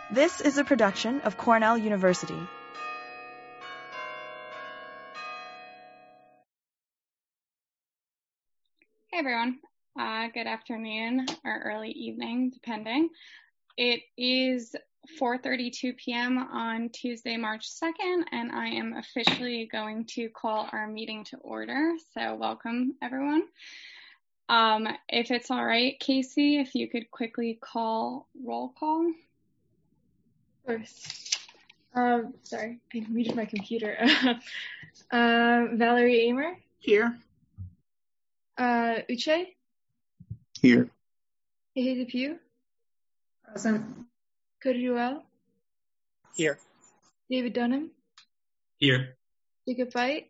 This is a production of Cornell University. Hey everyone, good afternoon or early evening, depending. It is 4:32 p.m. on Tuesday, March 2nd, and I am officially going to call our meeting to order. So welcome everyone. If it's all right, Casey, if you could quickly call roll call. Of course. Sorry, I muted my computer. Valerie Amer. Here. Uche. Here. Hehe Depew. Present. Cody Ruel. Here. David Dunham. Here. Jacob Veit.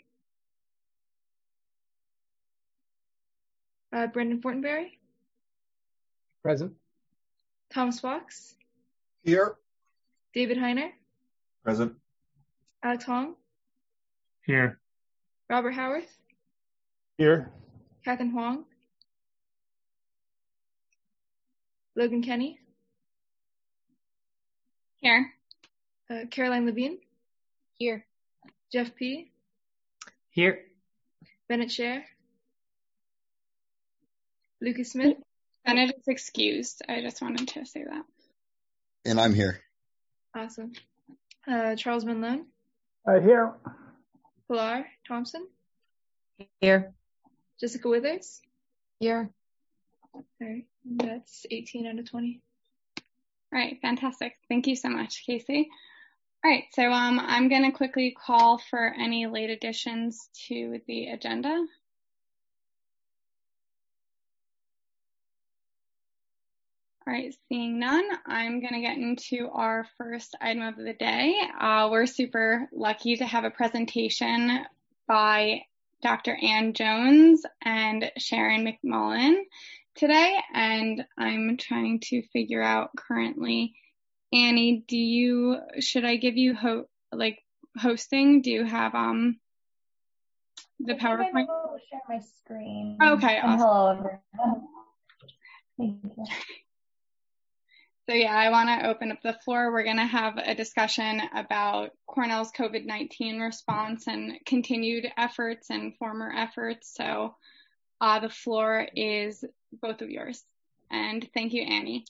Brendan Fortenberry. Present. Thomas Fox. Here. David Heiner. Present. Alex Hong. Here. Robert Howarth. Here. Catherine Huang. Logan Kenny. Here. Caroline Levine. Here. Jeff P. Here. Bennett Scher. Lucas Smith. Bennett is excused. I just wanted to say that. And I'm here. Awesome. Charles Manlone. Here. Pilar Thompson. Here. Jessica Withers. Here. All right. That's 18 out of 20. All right, fantastic. Thank you so much, Casey. All right, so I'm going to quickly call for any late additions to the agenda. All right, seeing none, I'm going to get into our first item of the day. We're super lucky to have a presentation by Dr. Ann Jones and Sharon McMullen today, and I'm trying to figure out currently, Annie, should I give you hosting? Do you have the PowerPoint? I will share my screen. Okay, and awesome. Hello everyone. Thank you. So yeah, I want to open up the floor. We're going to have a discussion about Cornell's COVID-19 response and continued efforts and former efforts. So the floor is both of yours. And thank you, Annie.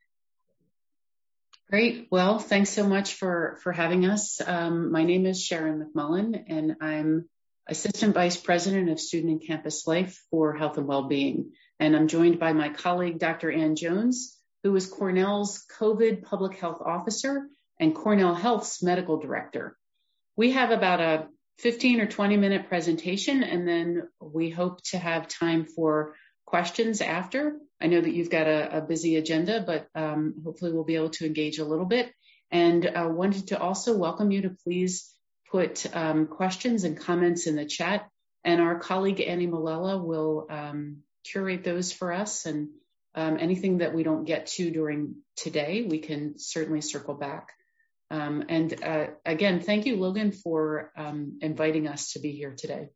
Great. Well, thanks so much for having us. My name is Sharon McMullen, and I'm Assistant Vice President of Student and Campus Life for Health and Wellbeing. And I'm joined by my colleague, Dr. Ann Jones, who is Cornell's COVID Public Health Officer and Cornell Health's Medical Director. We have about a 15 or 20 minute presentation, and then we hope to have time for questions after. I know that you've got a busy agenda, but hopefully we'll be able to engage a little bit. And I wanted to also welcome you to please put questions and comments in the chat, and our colleague Annie Malella will curate those for us, and anything that we don't get to during today, we can certainly circle back. And again, thank you, Logan, for inviting us to be here today.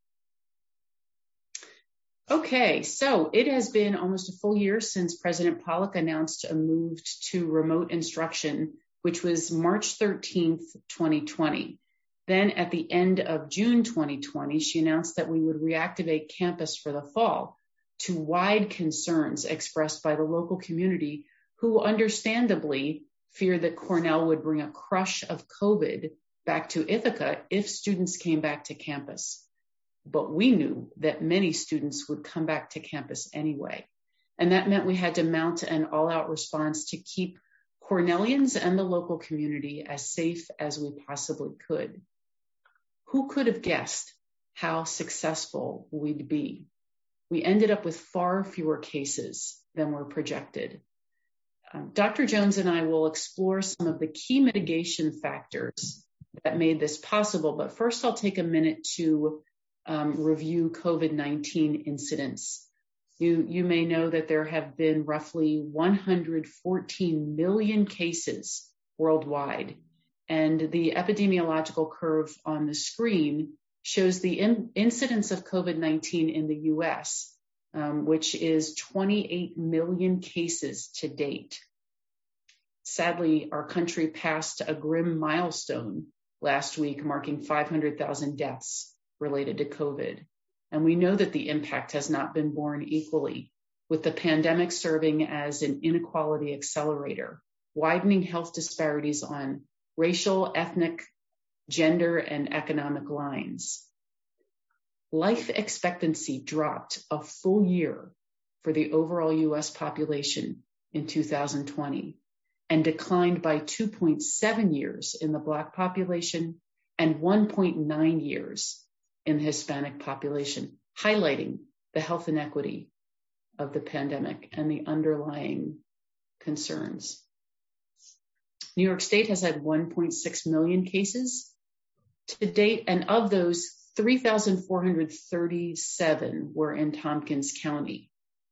Okay, so it has been almost a full year since President Pollock announced a move to remote instruction, which was March 13th, 2020. Then at the end of June 2020, she announced that we would reactivate campus for the fall, to wide concerns expressed by the local community, who understandably feared that Cornell would bring a crush of COVID back to Ithaca if students came back to campus. But we knew that many students would come back to campus anyway. And that meant we had to mount an all-out response to keep Cornellians and the local community as safe as we possibly could. Who could have guessed how successful we'd be? We ended up with far fewer cases than were projected. Dr. Jones and I will explore some of the key mitigation factors that made this possible. But first, I'll take a minute to review COVID-19 incidents. You may know that there have been roughly 114 million cases worldwide. And the epidemiological curve on the screen shows the incidence of COVID-19 in the US, which is 28 million cases to date. Sadly, our country passed a grim milestone last week, marking 500,000 deaths related to COVID. And we know that the impact has not been borne equally, with the pandemic serving as an inequality accelerator, widening health disparities on racial, ethnic, gender, and economic lines. Life expectancy dropped a full year for the overall U.S. population in 2020 and declined by 2.7 years in the Black population and 1.9 years in the Hispanic population, highlighting the health inequity of the pandemic and the underlying concerns. New York State has had 1.6 million cases to date, and of those, 3,437 were in Tompkins County.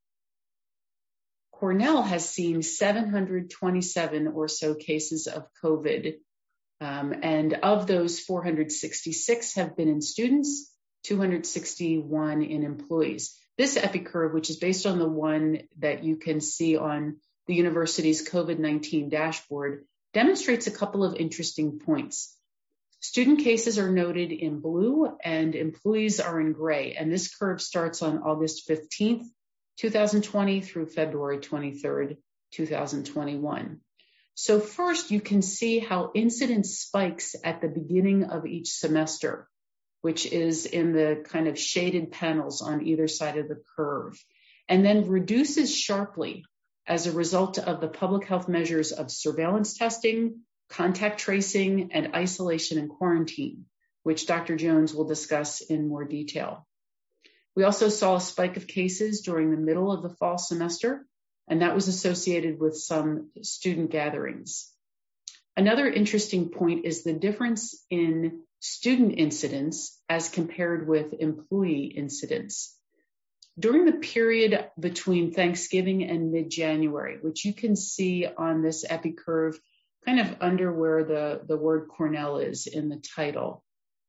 Cornell has seen 727 or so cases of COVID, and of those, 466 have been in students, 261 in employees. This EpiCurve, which is based on the one that you can see on the university's COVID-19 dashboard, demonstrates a couple of interesting points. Student cases are noted in blue and employees are in gray, and this curve starts on August 15th, 2020 through February 23rd, 2021. So first, you can see how incidence spikes at the beginning of each semester, which is in the kind of shaded panels on either side of the curve, and then reduces sharply as a result of the public health measures of surveillance testing, contact tracing, and isolation and quarantine, which Dr. Jones will discuss in more detail. We also saw a spike of cases during the middle of the fall semester, and that was associated with some student gatherings. Another interesting point is the difference in student incidence as compared with employee incidence. During the period between Thanksgiving and mid-January, which you can see on this EpiCurve, kind of under where the word Cornell is in the title,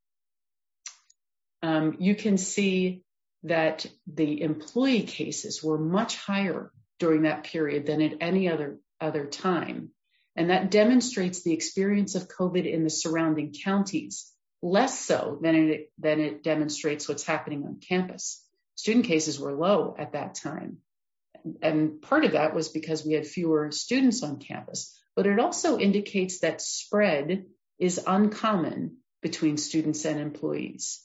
you can see that the employee cases were much higher during that period than at any other time. And that demonstrates the experience of COVID in the surrounding counties, less so than it demonstrates what's happening on campus. Student cases were low at that time. And part of that was because we had fewer students on campus, but it also indicates that spread is uncommon between students and employees.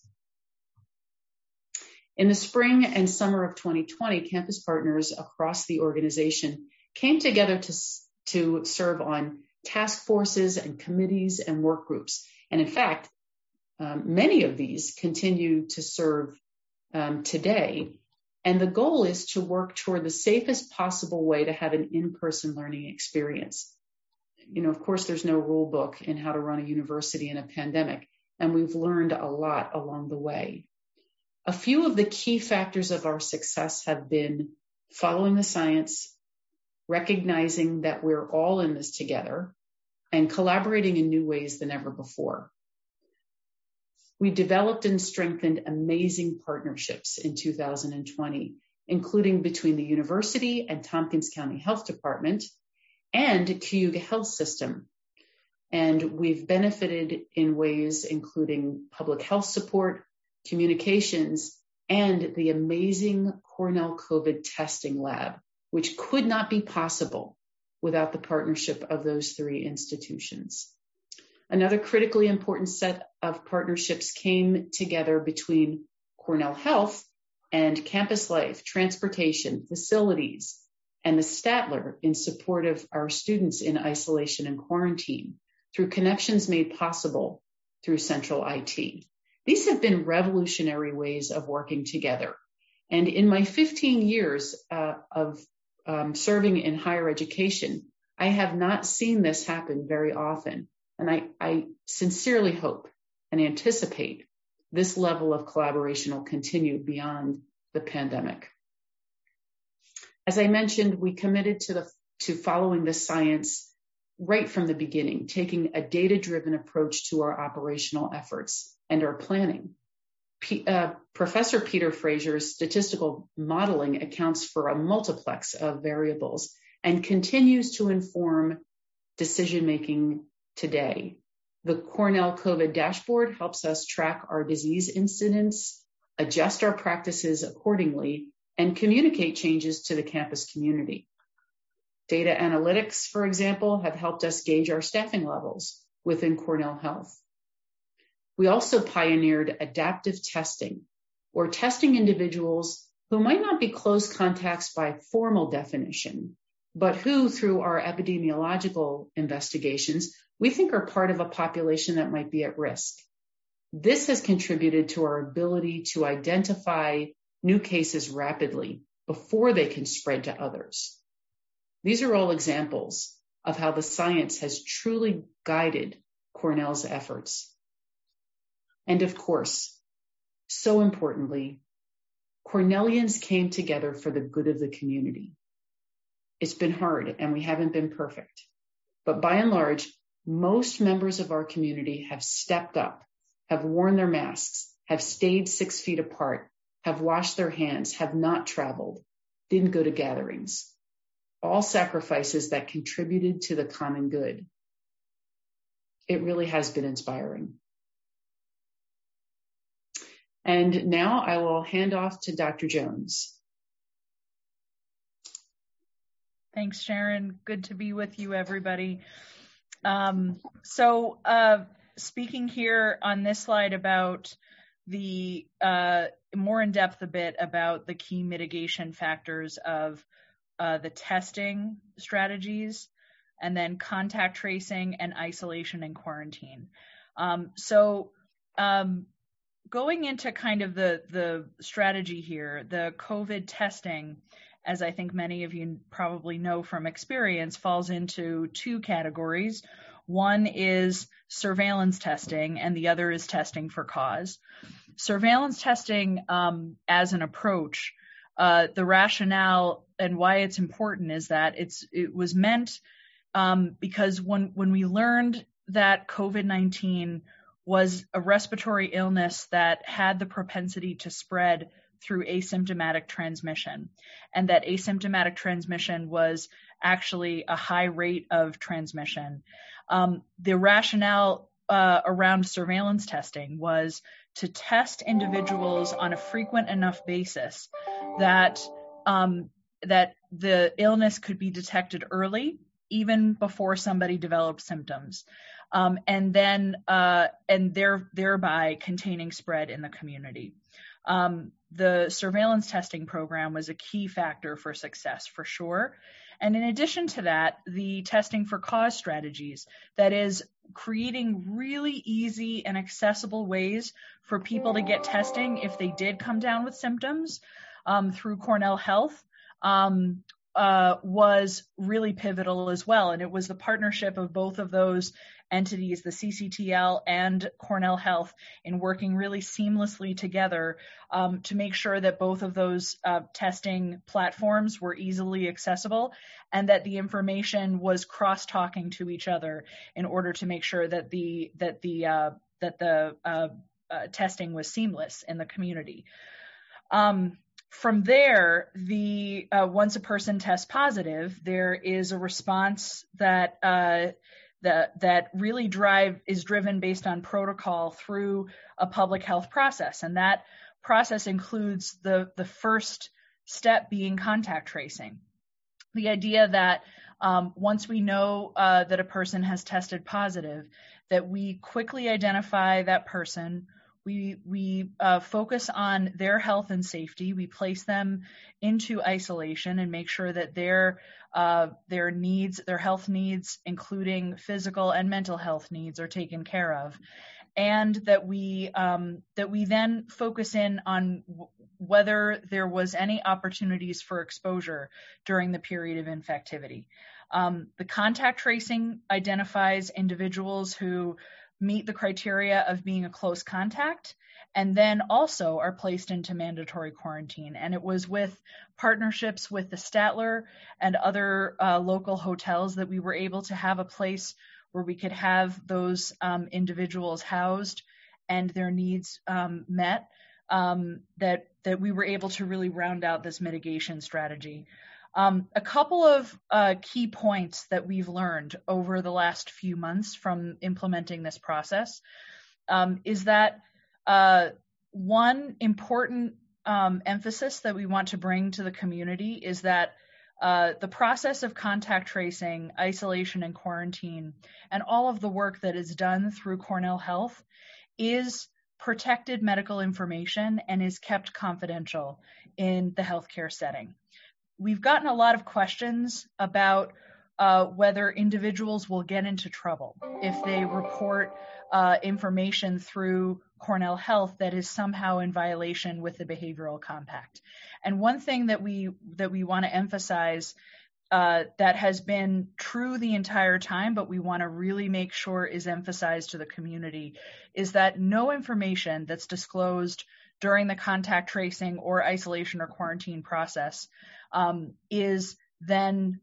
In the spring and summer of 2020, campus partners across the organization came together to serve on task forces and committees and work groups. And in fact, many of these continue to serve today. And the goal is to work toward the safest possible way to have an in-person learning experience. You know, of course, there's no rule book in how to run a university in a pandemic, and we've learned a lot along the way. A few of the key factors of our success have been following the science, recognizing that we're all in this together, and collaborating in new ways than ever before. We developed and strengthened amazing partnerships in 2020, including between the university and Tompkins County Health Department and Cayuga Health System. And we've benefited in ways including public health support, communications, and the amazing Cornell COVID testing lab, which could not be possible without the partnership of those three institutions. Another critically important set of partnerships came together between Cornell Health and Campus Life, Transportation, Facilities, and the Statler in support of our students in isolation and quarantine through connections made possible through Central IT. These have been revolutionary ways of working together. And in my 15 years of serving in higher education, I have not seen this happen very often. And I sincerely hope and anticipate this level of collaboration will continue beyond the pandemic. As I mentioned, we committed to following the science right from the beginning, taking a data-driven approach to our operational efforts and our planning. Professor Peter Fraser's statistical modeling accounts for a multiplex of variables and continues to inform decision-making today. The Cornell COVID dashboard helps us track our disease incidence, adjust our practices accordingly, and communicate changes to the campus community. Data analytics, for example, have helped us gauge our staffing levels within Cornell Health. We also pioneered adaptive testing, or testing individuals who might not be close contacts by formal definition, but who, through our epidemiological investigations, we think are part of a population that might be at risk. This has contributed to our ability to identify new cases rapidly before they can spread to others. These are all examples of how the science has truly guided Cornell's efforts. And of course, so importantly, Cornellians came together for the good of the community. It's been hard and we haven't been perfect, but by and large, most members of our community have stepped up, have worn their masks, have stayed 6 feet apart, have washed their hands, have not traveled, didn't go to gatherings. All sacrifices that contributed to the common good. It really has been inspiring. And now I will hand off to Dr. Jones. Thanks, Sharon. Good to be with you, everybody. Speaking here on this slide about the more in depth a bit about the key mitigation factors of the testing strategies, and then contact tracing and isolation and quarantine. Going into kind of the strategy here, the COVID testing, as I think many of you probably know from experience, falls into two categories. One is surveillance testing, and the other is testing for cause. Surveillance testing as an approach, the rationale and why it's important is that it was meant because when we learned that COVID-19 was a respiratory illness that had the propensity to spread through asymptomatic transmission, and that asymptomatic transmission was actually a high rate of transmission. The rationale around surveillance testing was to test individuals on a frequent enough basis that the illness could be detected early, even before somebody developed symptoms, and thereby containing spread in the community. The surveillance testing program was a key factor for success, for sure. And in addition to that, the testing for cause strategies, that is creating really easy and accessible ways for people to get testing if they did come down with symptoms through Cornell Health, was really pivotal as well. And it was the partnership of both of those entities, the CCTL and Cornell Health, in working really seamlessly together to make sure that both of those testing platforms were easily accessible and that the information was cross-talking to each other in order to make sure that the testing was seamless in the community. From there, once a person tests positive, there is a response that really is driven based on protocol through a public health process, and that process includes the first step being contact tracing. The idea that once we know that a person has tested positive, that we quickly identify that person. We focus on their health and safety. We place them into isolation and make sure that their needs, their health needs, including physical and mental health needs, are taken care of, and that we then focus in on whether there was any opportunities for exposure during the period of infectivity. The contact tracing identifies individuals who meet the criteria of being a close contact, and then also are placed into mandatory quarantine. And it was with partnerships with the Statler and other local hotels that we were able to have a place where we could have those individuals housed and their needs met, that we were able to really round out this mitigation strategy. A couple of key points that we've learned over the last few months from implementing this process is that one important emphasis that we want to bring to the community is that the process of contact tracing, isolation, and quarantine, and all of the work that is done through Cornell Health is protected medical information and is kept confidential in the healthcare setting. We've gotten a lot of questions about whether individuals will get into trouble if they report information through Cornell Health that is somehow in violation with the Behavioral Compact. And one thing that we want to emphasize that has been true the entire time, but we want to really make sure is emphasized to the community, is that no information that's disclosed during the contact tracing or isolation or quarantine process is then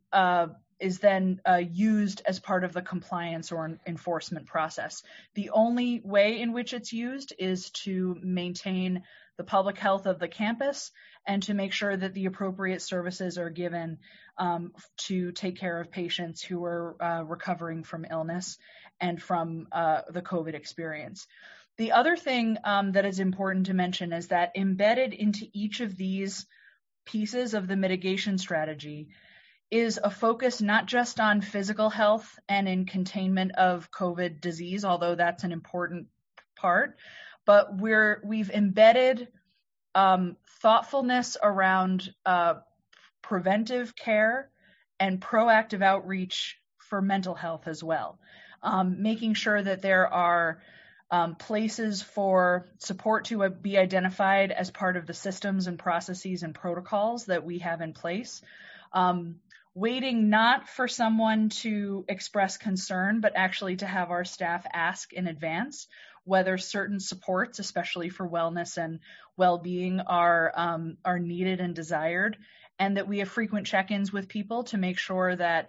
used as part of the compliance or enforcement process. The only way in which it's used is to maintain the public health of the campus and to make sure that the appropriate services are given to take care of patients who are recovering from illness and from the COVID experience. The other thing that is important to mention is that embedded into each of these pieces of the mitigation strategy is a focus not just on physical health and in containment of COVID disease, although that's an important part, but we've embedded thoughtfulness around preventive care and proactive outreach for mental health as well, making sure that there are places for support to be identified as part of the systems and processes and protocols that we have in place. Waiting not for someone to express concern, but actually to have our staff ask in advance whether certain supports, especially for wellness and well-being, are needed and desired, and that we have frequent check-ins with people to make sure that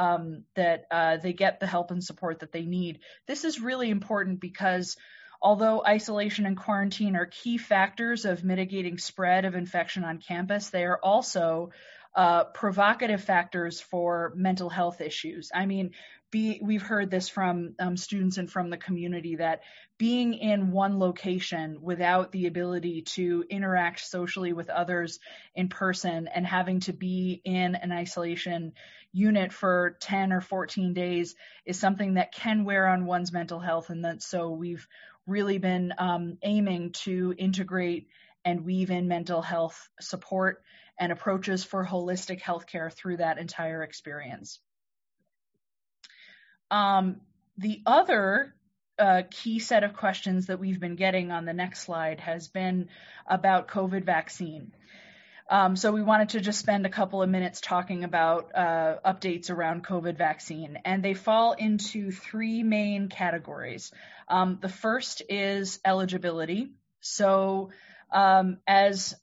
they get the help and support that they need. This is really important because although isolation and quarantine are key factors of mitigating spread of infection on campus, they are also provocative factors for mental health issues. I mean, we've heard this from students and from the community that being in one location without the ability to interact socially with others in person and having to be in an isolation unit for 10 or 14 days is something that can wear on one's mental health. And that so we've really been aiming to integrate and weave in mental health support and approaches for holistic healthcare through that entire experience. The other key set of questions that we've been getting on the next slide has been about COVID vaccine. So we wanted to just spend a couple of minutes talking about updates around COVID vaccine, and they fall into three main categories. The first is eligibility. So as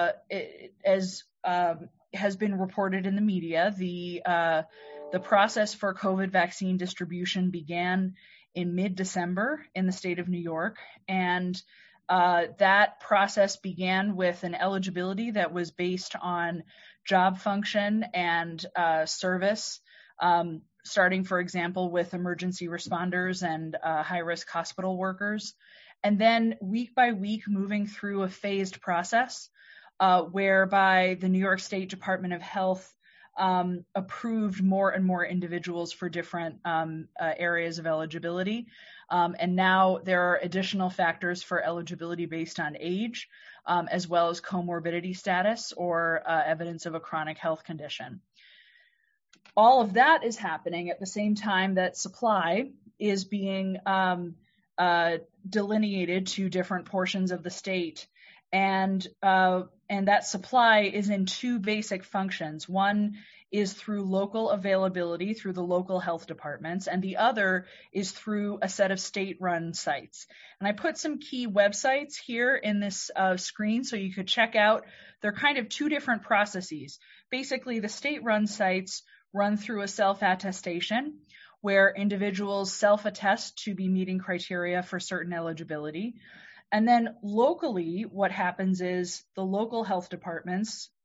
has been reported in the media, the process for COVID vaccine distribution began in mid-December in the state of New York, and that process began with an eligibility that was based on job function and service, starting, for example, with emergency responders and high-risk hospital workers, and then week by week moving through a phased process whereby the New York State Department of Health approved more and more individuals for different areas of eligibility. And now there are additional factors for eligibility based on age, as well as comorbidity status or evidence of a chronic health condition. All of that is happening at the same time that supply is being delineated to different portions of the state. And that supply is in two basic functions. One is through local availability through the local health departments, and the other is through a set of state-run sites. And I put some key websites here in this screen so you could check out. They're kind of two different processes. Basically, the state-run sites run through a self-attestation where individuals self-attest to be meeting criteria for certain eligibility. And then locally, what happens is the local health departments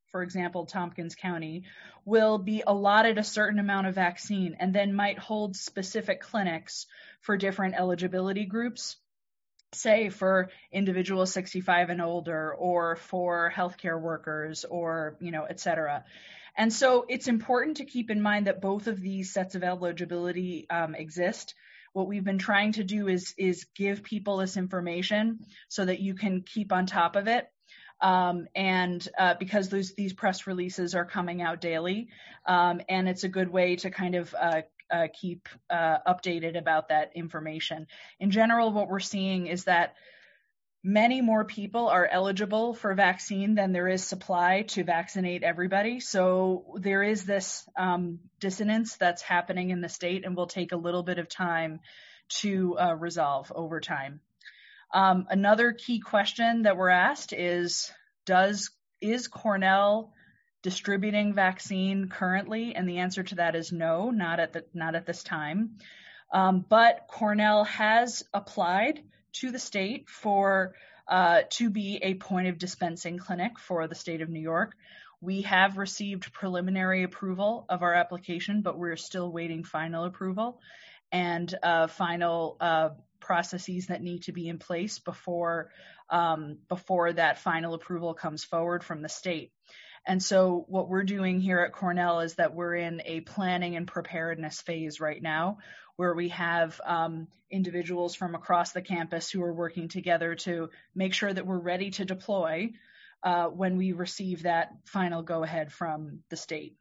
for example, Tompkins County, will be allotted a certain amount of vaccine and then might hold specific clinics for different eligibility groups, say for individuals 65 and older, or for healthcare workers, or, et cetera. And so it's important to keep in mind that both of these sets of eligibility exist. What we've been trying to do is give people this information so that you can keep on top of it. Because these press releases are coming out daily, and it's a good way to kind of keep updated about that information. In general, what we're seeing is that many more people are eligible for vaccine than there is supply to vaccinate everybody. So there is this dissonance that's happening in the state and will take a little bit of time to resolve over time. Another key question that we're asked is Cornell distributing vaccine currently? And the answer to that is no, not at this time. But Cornell has applied to the state to be a point of dispensing clinic for the state of New York. We have received preliminary approval of our application, but we're still waiting final approval and final processes that need to be in place before that final approval comes forward from the state. And so what we're doing here at Cornell is that we're in a planning and preparedness phase right now, where we have individuals from across the campus who are working together to make sure that we're ready to deploy when we receive that final go-ahead from the state.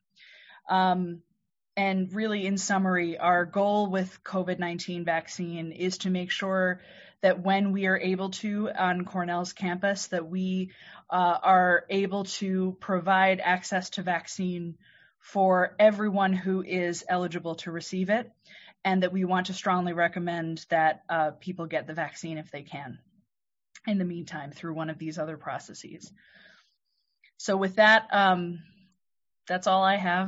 And really, in summary, our goal with COVID-19 vaccine is to make sure that when we are able to on Cornell's campus, that we are able to provide access to vaccine for everyone who is eligible to receive it, and that we want to strongly recommend that people get the vaccine if they can in the meantime through one of these other processes. So with that, that's all I have.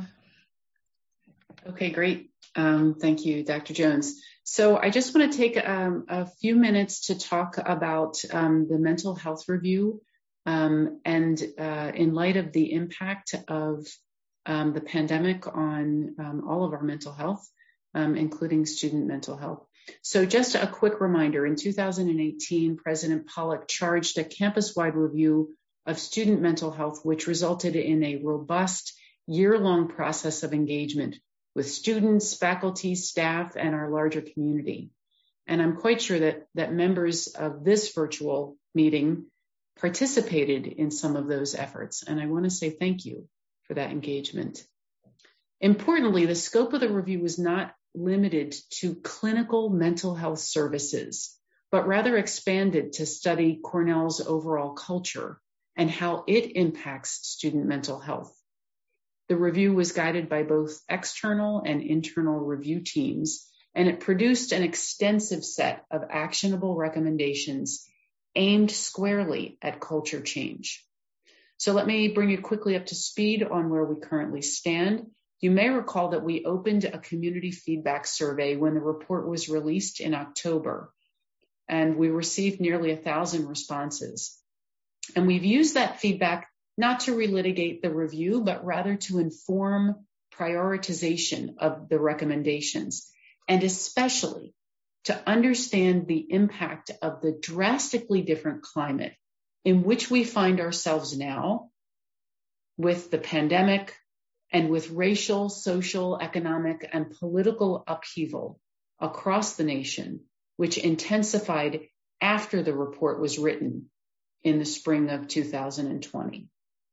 Okay, great. Thank you, Dr. Jones. So I just want to take a few minutes to talk about the mental health review and in light of the impact of the pandemic on all of our mental health, including student mental health. So just a quick reminder, in 2018, President Pollock charged a campus-wide review of student mental health, which resulted in a robust year-long process of engagement with students, faculty, staff, and our larger community. And I'm quite sure that members of this virtual meeting participated in some of those efforts. And I want to say thank you for that engagement. Importantly, the scope of the review was not limited to clinical mental health services, but rather expanded to study Cornell's overall culture and how it impacts student mental health. The review was guided by both external and internal review teams, and it produced an extensive set of actionable recommendations aimed squarely at culture change. So let me bring you quickly up to speed on where we currently stand. You may recall that we opened a community feedback survey when the report was released in October, and we received nearly 1,000 responses. And we've used that feedback not to relitigate the review, but rather to inform prioritization of the recommendations, and especially to understand the impact of the drastically different climate in which we find ourselves now with the pandemic and with racial, social, economic, and political upheaval across the nation, which intensified after the report was written in the spring of 2020.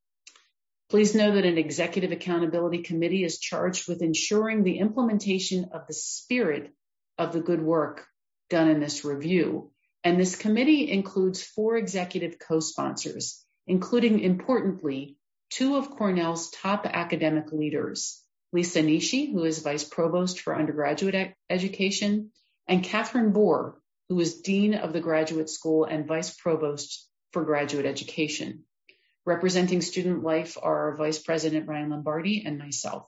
Please know that an executive accountability committee is charged with ensuring the implementation of the spirit of the good work done in this review. And this committee includes 4 executive co-sponsors, including, importantly, 2 of Cornell's top academic leaders, Lisa Nishi, who is Vice Provost for Undergraduate Education, and Catherine Bohr, who is Dean of the Graduate School and Vice Provost for Graduate Education. Representing student life are our Vice President Ryan Lombardi and myself.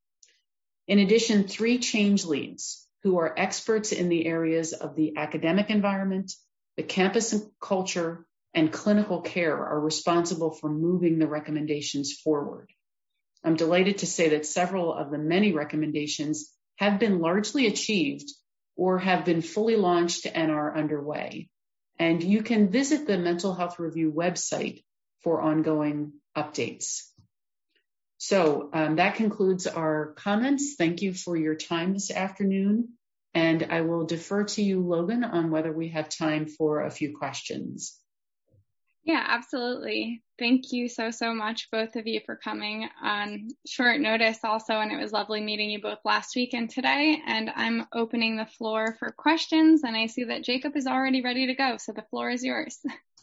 In addition, 3 change leads who are experts in the areas of the academic environment, the campus and culture, and clinical care are responsible for moving the recommendations forward. I'm delighted to say that several of the many recommendations have been largely achieved or have been fully launched and are underway. And you can visit the Mental Health Review website for ongoing updates. So that concludes our comments. Thank you for your time this afternoon. And I will defer to you, Logan, on whether we have time for a few questions. Yeah, absolutely. Thank you so much, both of you, for coming on short notice also. And it was lovely meeting you both last week and today. And I'm opening the floor for questions. And I see that Jacob is already ready to go. So the floor is yours.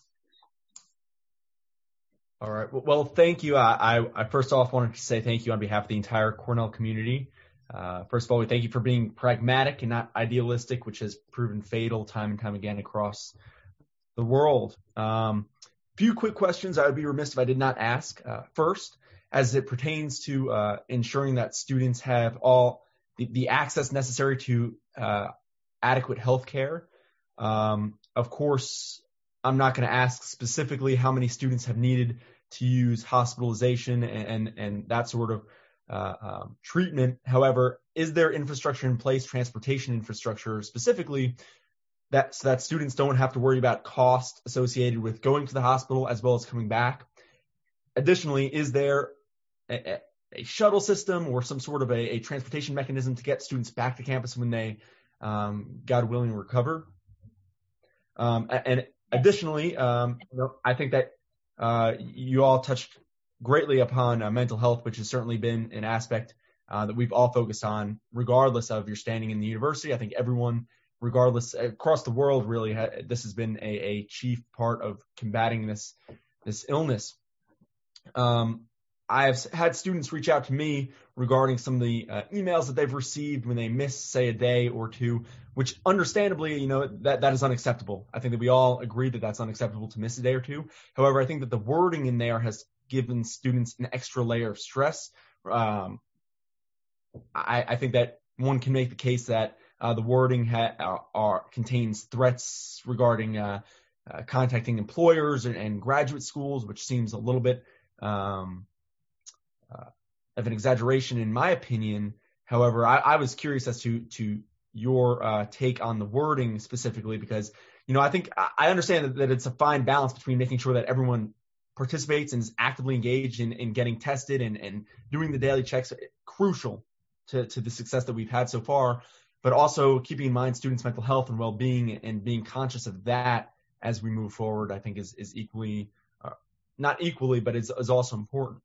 All right. Well, thank you. I first off wanted to say thank you on behalf of the entire Cornell community. First of all, we thank you for being pragmatic and not idealistic, which has proven fatal time and time again across the world. Few quick questions I would be remiss if I did not ask. First, as it pertains to ensuring that students have all the access necessary to adequate health care. Of course, I'm not going to ask specifically how many students have needed to use hospitalization and that sort of treatment. However, is there infrastructure in place, transportation infrastructure specifically, so that students don't have to worry about cost associated with going to the hospital as well as coming back? Additionally, is there a shuttle system or some sort of a transportation mechanism to get students back to campus when they, God willing, recover? And additionally, I think that you all touched greatly upon mental health, which has certainly been an aspect that we've all focused on, regardless of your standing in the university. I think everyone, regardless across the world, really, this has been a chief part of combating this illness. I have had students reach out to me regarding some of the emails that they've received when they miss, say, a day or two, which understandably, that is unacceptable. I think that we all agree that that's unacceptable to miss a day or two. However, I think that the wording in there has given students an extra layer of stress. I think that one can make the case that the wording contains threats regarding contacting employers and graduate schools, which seems a little bit of an exaggeration in my opinion. However, I was curious as to your take on the wording specifically, because, I think I understand that it's a fine balance between making sure that everyone participates and is actively engaged in getting tested and doing the daily checks, crucial to the success that we've had so far, but also keeping in mind students' mental health and well-being and being conscious of that as we move forward, I think is equally, not equally, but is also important.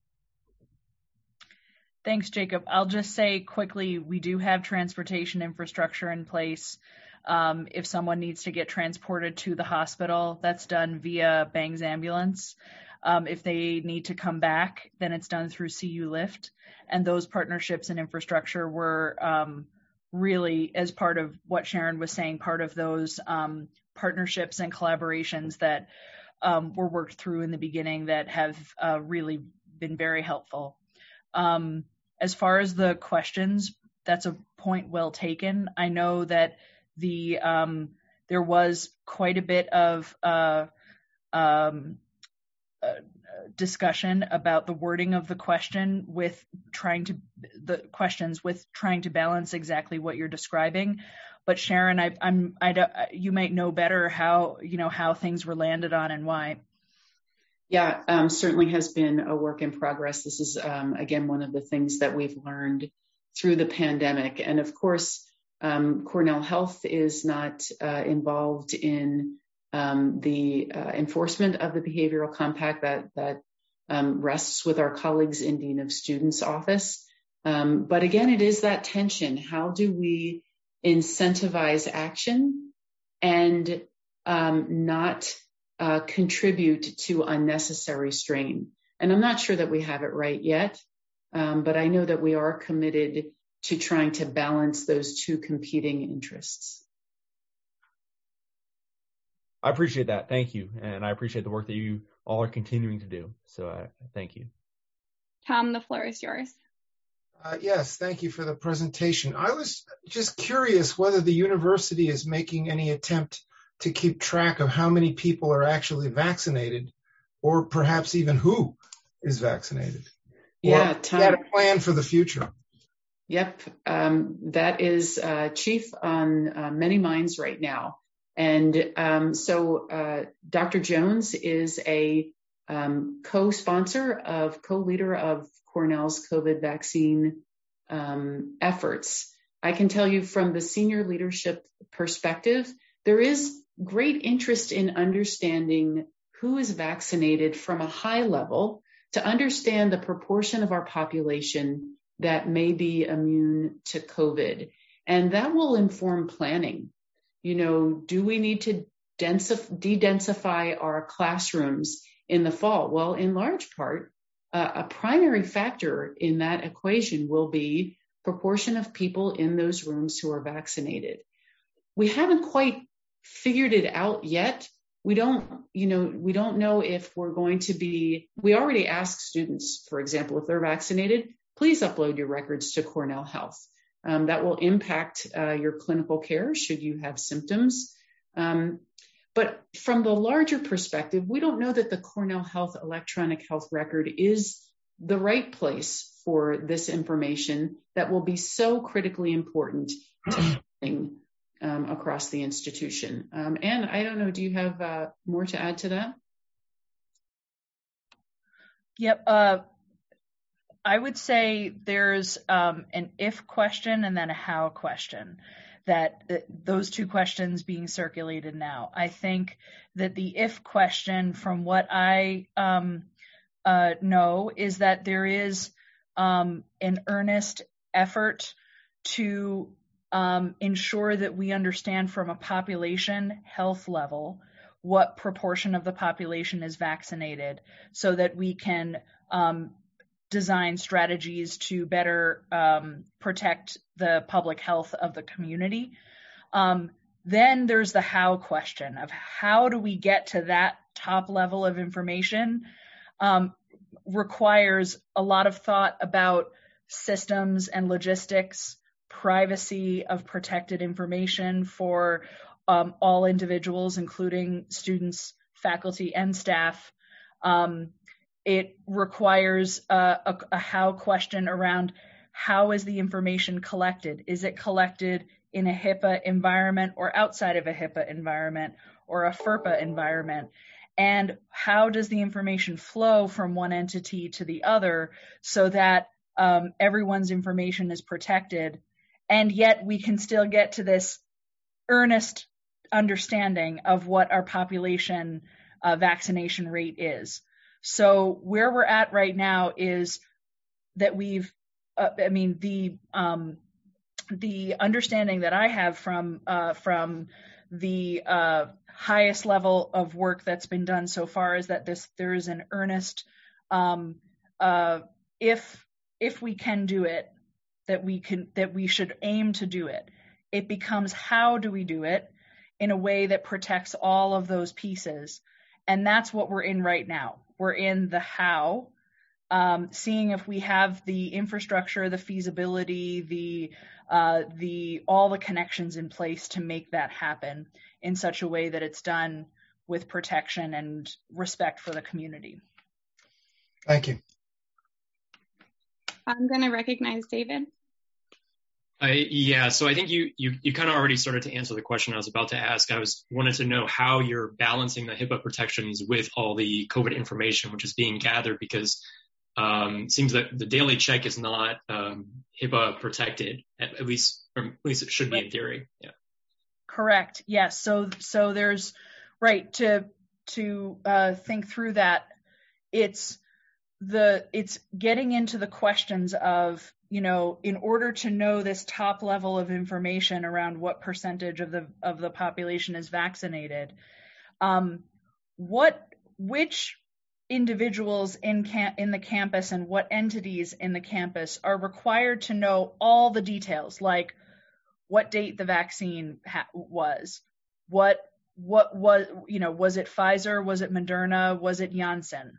Thanks, Jacob. I'll just say quickly, we do have transportation infrastructure in place. If someone needs to get transported to the hospital, that's done via Bang's ambulance. If they need to come back, then it's done through CU Lift. And those partnerships and infrastructure were really, as part of what Sharon was saying, part of those partnerships and collaborations that were worked through in the beginning that have really been very helpful. As far as the questions, that's a point well taken. I know that there was quite a bit of discussion about the wording of the question with trying to balance exactly what you're describing. But Sharon, you might know better how things were landed on and why. Yeah, certainly has been a work in progress. This is, again, one of the things that we've learned through the pandemic. And of course, Cornell Health is not involved in the enforcement of the behavioral compact that rests with our colleagues in Dean of Students office. But again, it is that tension. How do we incentivize action and not contribute to unnecessary strain? And I'm not sure that we have it right yet, but I know that we are committed to trying to balance those two competing interests. I appreciate that. Thank you. And I appreciate the work that you all are continuing to do. So thank you. Tom, the floor is yours. Yes, thank you for the presentation. I was just curious whether the university is making any attempt to keep track of how many people are actually vaccinated, or perhaps even who is vaccinated. Yeah, Tom. Got a plan for the future. Yep, that is chief on many minds right now. And so Dr. Jones is a co-sponsor co-leader of Cornell's COVID vaccine efforts. I can tell you from the senior leadership perspective, there is great interest in understanding who is vaccinated from a high level to understand the proportion of our population that may be immune to COVID. And that will inform planning. You know, do we need to de-densify our classrooms in the fall? Well, in large part, a primary factor in that equation will be proportion of people in those rooms who are vaccinated. We haven't quite figured it out yet. We don't know if we're going to be, we already ask students, for example, if they're vaccinated, please upload your records to Cornell Health. That will impact your clinical care should you have symptoms. But from the larger perspective, we don't know that the Cornell Health electronic health record is the right place for this information that will be so critically important to healing across the institution. And I don't know, do you have more to add to that? Yep. I would say there's an if question and then a how question, that those two questions being circulated now. I think that the if question, from what I know, is that there is an earnest effort to ensure that we understand from a population health level what proportion of the population is vaccinated, so that we can design strategies to better protect the public health of the community. Then there's the how question of how do we get to that top level of information. Requires a lot of thought about systems and logistics, privacy of protected information for all individuals, including students, faculty, and staff. It requires a how question around how is the information collected? Is it collected in a HIPAA environment or outside of a HIPAA environment or a FERPA environment? And how does the information flow from one entity to the other so that everyone's information is protected, and yet we can still get to this earnest understanding of what our population vaccination rate is. So where we're at right now is that we've, the understanding that I have from the highest level of work that's been done so far is that there is an earnest, if we can do it, that we should aim to do it. It becomes how do we do it in a way that protects all of those pieces, and that's what we're in right now. We're in the how, seeing if we have the infrastructure, the feasibility, all the connections in place to make that happen in such a way that it's done with protection and respect for the community. Thank you. I'm going to recognize David. Yeah, so I think you kind of already started to answer the question I was about to ask. Wanted to know how you're balancing the HIPAA protections with all the COVID information which is being gathered, because it seems that the Daily Check is not HIPAA protected, at least it should be in theory. Yeah. Correct. Yes. So there's right to think through that. It's getting into the questions of, in order to know this top level of information around what percentage of the population is vaccinated, which individuals in the campus and what entities in the campus are required to know all the details, like what date the vaccine was, was it Pfizer, was it Moderna, was it Janssen,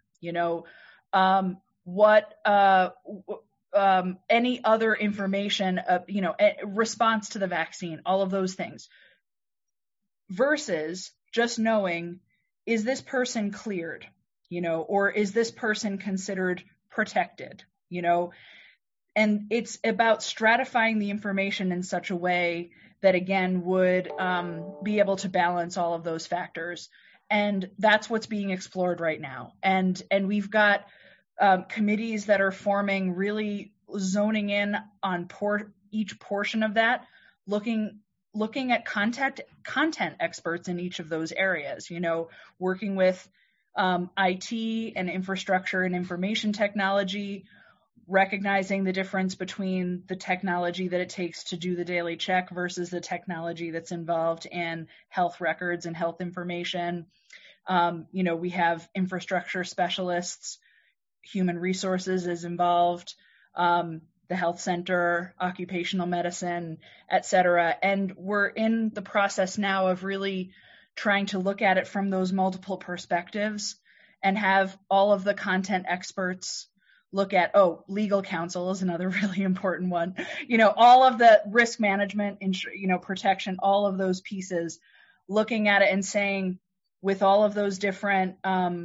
any other information, response to the vaccine, all of those things, versus just knowing, is this person cleared, or is this person considered protected, and it's about stratifying the information in such a way that, again, would be able to balance all of those factors. And that's what's being explored right now. And we've got committees that are forming, really zoning in on each portion of that, looking at content experts in each of those areas, working with IT and infrastructure and information technology, recognizing the difference between the technology that it takes to do the daily check versus the technology that's involved in health records and health information. We have infrastructure specialists, human resources is involved, the health center, occupational medicine, et cetera. And we're in the process now of really trying to look at it from those multiple perspectives and have all of the content experts look at, legal counsel is another really important one, all of the risk management, protection, all of those pieces, looking at it and saying, with all of those different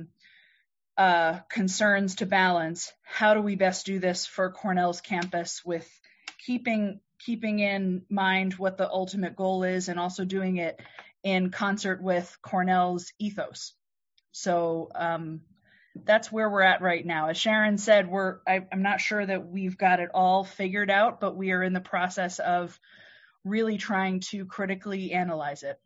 concerns to balance, how do we best do this for Cornell's campus with keeping in mind what the ultimate goal is and also doing it in concert with Cornell's ethos. So that's where we're at right now. As Sharon said, I'm not sure that we've got it all figured out, but we are in the process of really trying to critically analyze it.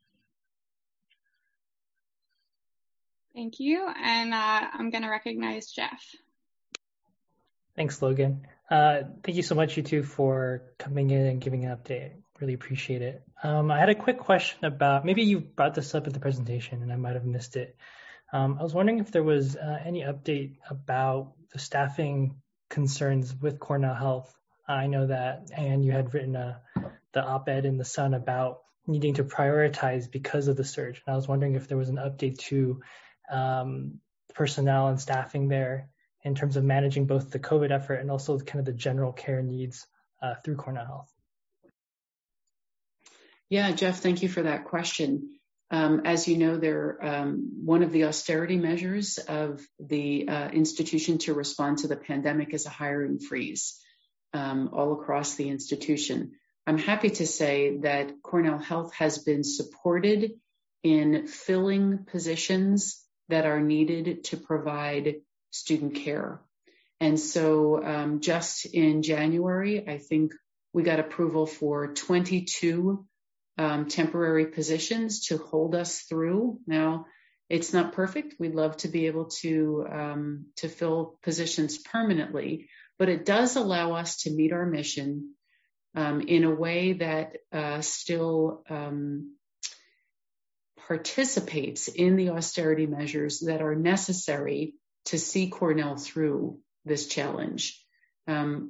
Thank you. And I'm going to recognize Jeff. Thanks, Logan. Thank you so much, you two, for coming in and giving an update. Really appreciate it. I had a quick question about, maybe you brought this up at the presentation and I might have missed it. I was wondering if there was any update about the staffing concerns with Cornell Health. I know that, and you had written the op-ed in the Sun about needing to prioritize because of the surge. And I was wondering if there was an update to personnel and staffing there in terms of managing both the COVID effort and also kind of the general care needs through Cornell Health. Yeah, Jeff, thank you for that question. As you know, one of the austerity measures of the institution to respond to the pandemic is a hiring freeze all across the institution. I'm happy to say that Cornell Health has been supported in filling positions that are needed to provide student care. And so just in January, I think we got approval for 22 temporary positions to hold us through. Now, it's not perfect. We'd love to be able to fill positions permanently, but it does allow us to meet our mission in a way that still participates in the austerity measures that are necessary to see Cornell through this challenge. There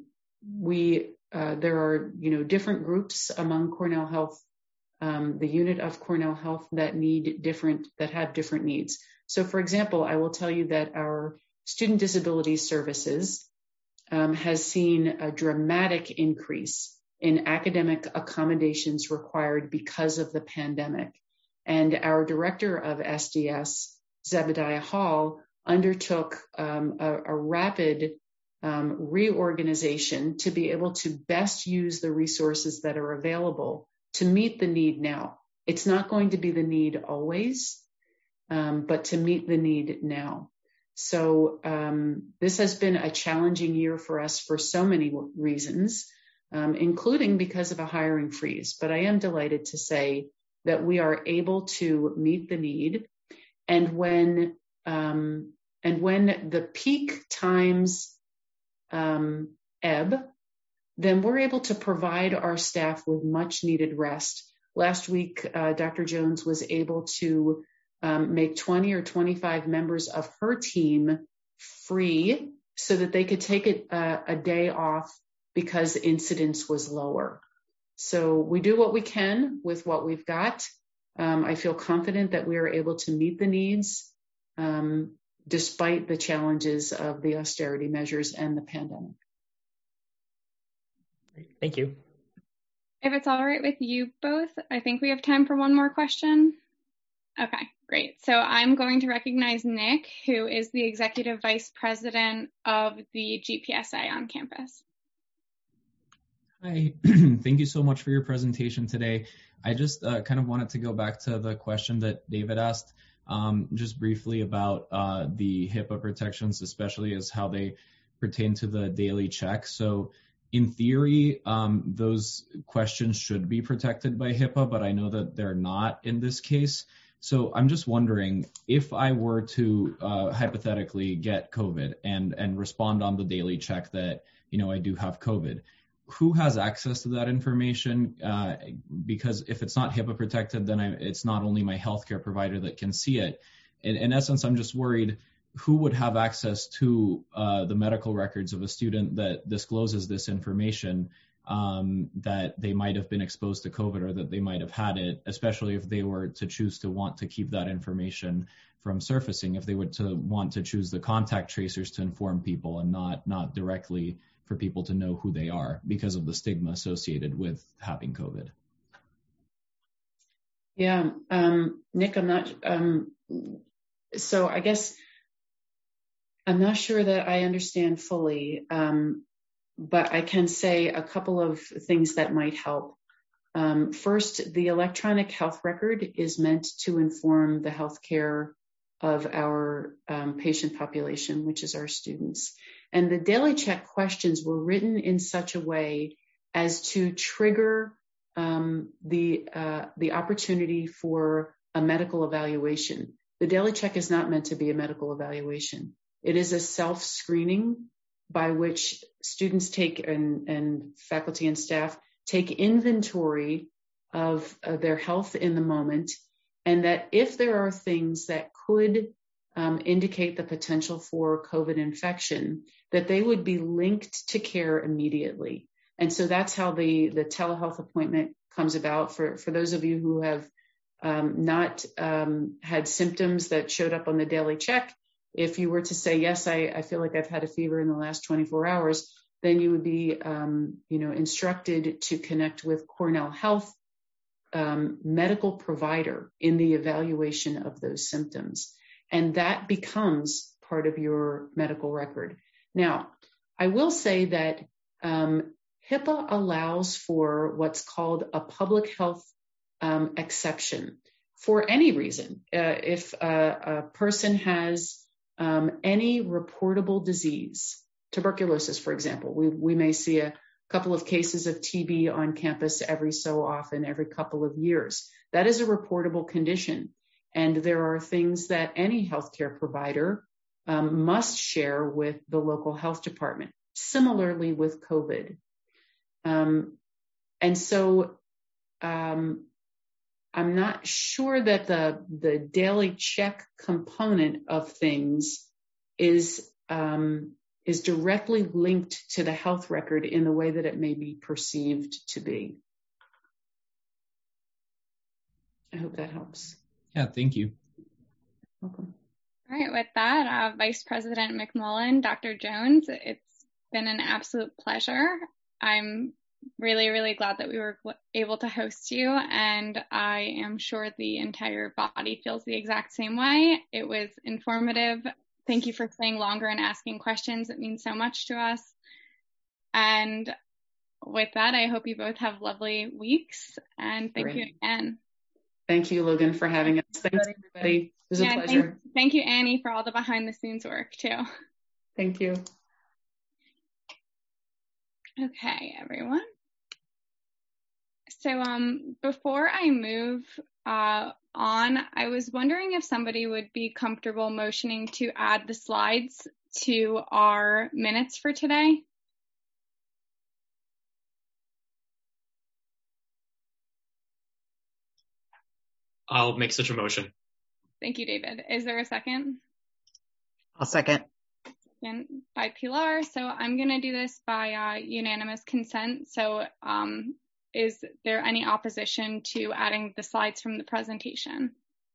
are, different groups among Cornell Health, the unit of Cornell Health that have different needs. So, for example, I will tell you that our Student Disability Services has seen a dramatic increase in academic accommodations required because of the pandemic. And our director of SDS, Zebediah Hall, undertook a rapid reorganization to be able to best use the resources that are available to meet the need now. It's not going to be the need always, but to meet the need now. So this has been a challenging year for us for so many reasons, including because of a hiring freeze. But I am delighted to say that we are able to meet the need. And when the peak times ebb, then we're able to provide our staff with much needed rest. Last week, Dr. Jones was able to make 20 or 25 members of her team free so that they could take a day off because incidence was lower. So we do what we can with what we've got. I feel confident that we are able to meet the needs despite the challenges of the austerity measures and the pandemic. Thank you. If it's all right with you both, I think we have time for one more question. Okay, great. So I'm going to recognize Nick, who is the Executive Vice President of the GPSA on campus. Hi, thank you so much for your presentation today. I just kind of wanted to go back to the question that David asked just briefly about the HIPAA protections, especially as how they pertain to the daily check. So in theory, those questions should be protected by HIPAA, but I know that they're not in this case. So I'm just wondering, if I were to hypothetically get COVID and respond on the daily check that, I do have COVID, who has access to that information? Because if it's not HIPAA protected, then it's not only my healthcare provider that can see it. In essence, I'm just worried who would have access to the medical records of a student that discloses this information, that they might have been exposed to COVID or that they might have had it, especially if they were to choose to want to keep that information from surfacing, if they would to want to choose the contact tracers to inform people and not directly for people to know who they are because of the stigma associated with having COVID. Yeah, Nick, I'm not, so I guess I'm not sure that I understand fully, but I can say a couple of things that might help. First, the electronic health record is meant to inform the healthcare of our patient population, which is our students. And the daily check questions were written in such a way as to trigger the opportunity for a medical evaluation. The daily check is not meant to be a medical evaluation. It is a self-screening by which students take and faculty and staff take inventory of their health in the moment, and that if there are things that could indicate the potential for COVID infection, that they would be linked to care immediately. And so that's how the telehealth appointment comes about. For those of you who have not had symptoms that showed up on the daily check, if you were to say, yes, I feel like I've had a fever in the last 24 hours, then you would be instructed to connect with Cornell Health medical provider in the evaluation of those symptoms. And that becomes part of your medical record. Now, I will say that HIPAA allows for what's called a public health exception for any reason. If a person has any reportable disease, tuberculosis, for example, we may see a couple of cases of TB on campus every so often, every couple of years. That is a reportable condition. And there are things that any healthcare provider must share with the local health department. Similarly with COVID. And so I'm not sure that the daily check component of things is directly linked to the health record in the way that it may be perceived to be. I hope that helps. Yeah, thank you. Welcome. All right, with that, Vice President McMullen, Dr. Jones, it's been an absolute pleasure. I'm really, really glad that we were able to host you, and I am sure the entire body feels the exact same way. It was informative. Thank you for staying longer and asking questions. It means so much to us. And with that, I hope you both have lovely weeks, and thank you again. Thank you, Logan, for having us. Thanks, everybody. It was a pleasure. Thank you, Annie, for all the behind-the-scenes work, too. Thank you. Okay, everyone. So before I move on, I was wondering if somebody would be comfortable motioning to add the slides to our minutes for today. I'll make such a motion. Thank you, David. Is there a second? I'll second. Second by Pilar. So I'm going to do this by unanimous consent. So is there any opposition to adding the slides from the presentation?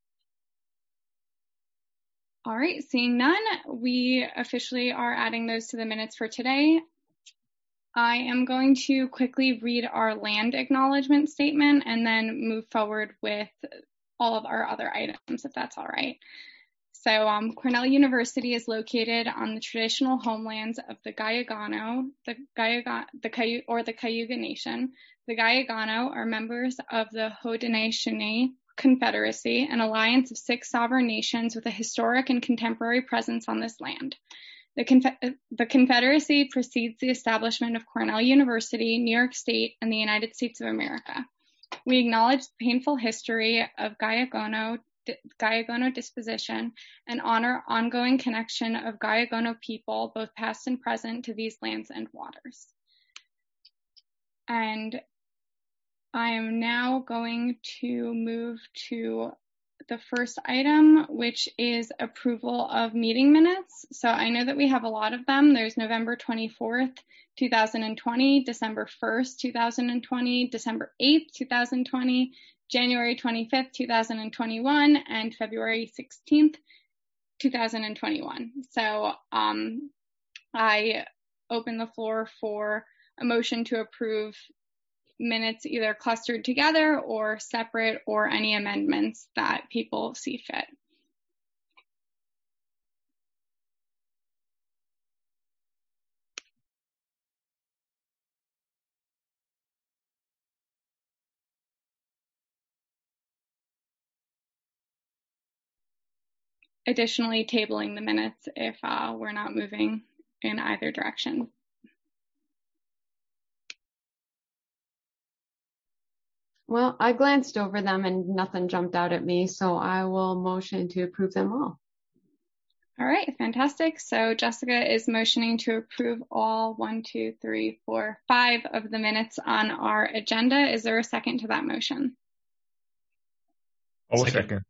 All right, seeing none, we officially are adding those to the minutes for today. I am going to quickly read our land acknowledgement statement and then move forward with all of our other items, if that's all right. So Cornell University is located on the traditional homelands of the Gayagano, the Cayuga Nation. The Gayagano are members of the Haudenosaunee Confederacy, an alliance of 6 sovereign nations with a historic and contemporary presence on this land. The Confederacy precedes the establishment of Cornell University, New York State, and the United States of America. We acknowledge the painful history of Gayagano disposition and honor ongoing connection of Gayagano people, both past and present, to these lands and waters. And I am now going to move to the first item, which is approval of meeting minutes. So I know that we have a lot of them. There's November 24th, 2020, December 1st, 2020, December 8th, 2020, January 25th, 2021, and February 16th, 2021. So I open the floor for a motion to approve minutes either clustered together or separate, or any amendments that people see fit. Additionally, tabling the minutes if we're not moving in either direction. Well, I glanced over them and nothing jumped out at me, so I will motion to approve them all. All right, fantastic. So Jessica is motioning to approve all 5 of the minutes on our agenda. Is there a second to that motion? I'll second.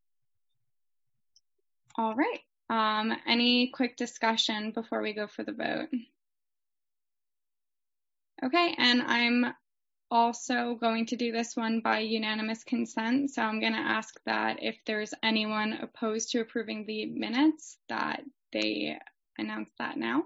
All right. Any quick discussion before we go for the vote? Okay, and I'm also going to do this one by unanimous consent. So I'm going to ask that if there's anyone opposed to approving the minutes, that they announce that now. All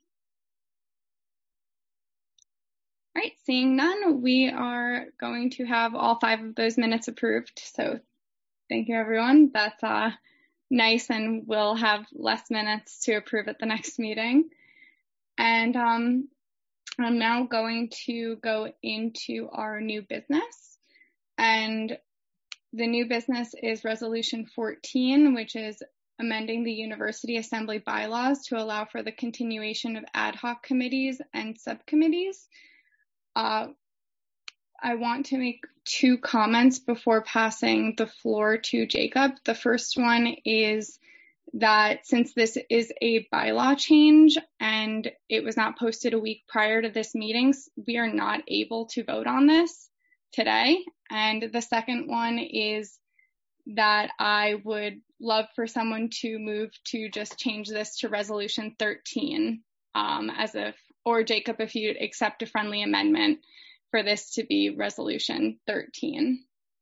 right, seeing none, we are going to have all 5 of those minutes approved. So thank you, everyone. That's nice, and we'll have less minutes to approve at the next meeting. And I'm now going to go into our new business, and the new business is Resolution 14, which is amending the University Assembly bylaws to allow for the continuation of ad hoc committees and subcommittees. I want to make 2 comments before passing the floor to Jacob. The first one is that since this is a bylaw change and it was not posted a week prior to this meeting, we are not able to vote on this today. And the second one is that I would love for someone to move to just change this to Resolution 13, or Jacob, if you'd accept a friendly amendment for this to be Resolution 13.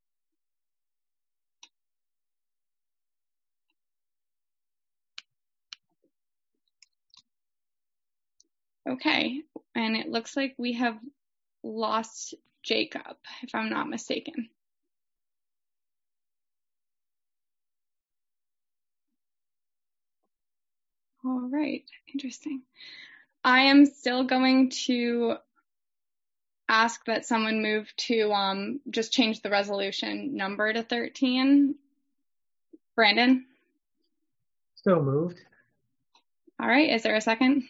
Okay, and it looks like we have lost Jacob, if I'm not mistaken. All right, interesting. I am still going to ask that someone move to just change the resolution number to 13. Brandon? So moved. All right, is there a second?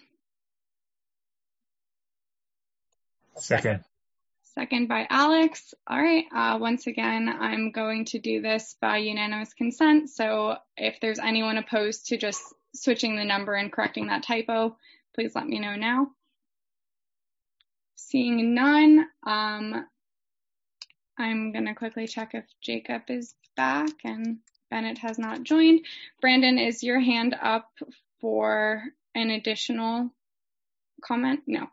Second. Second by Alex. All right, once again, I'm going to do this by unanimous consent. So if there's anyone opposed to just switching the number and correcting that typo, please let me know now. Seeing none, I'm going to quickly check if Jacob is back and Bennett has not joined. Brandon, is your hand up for an additional comment? No.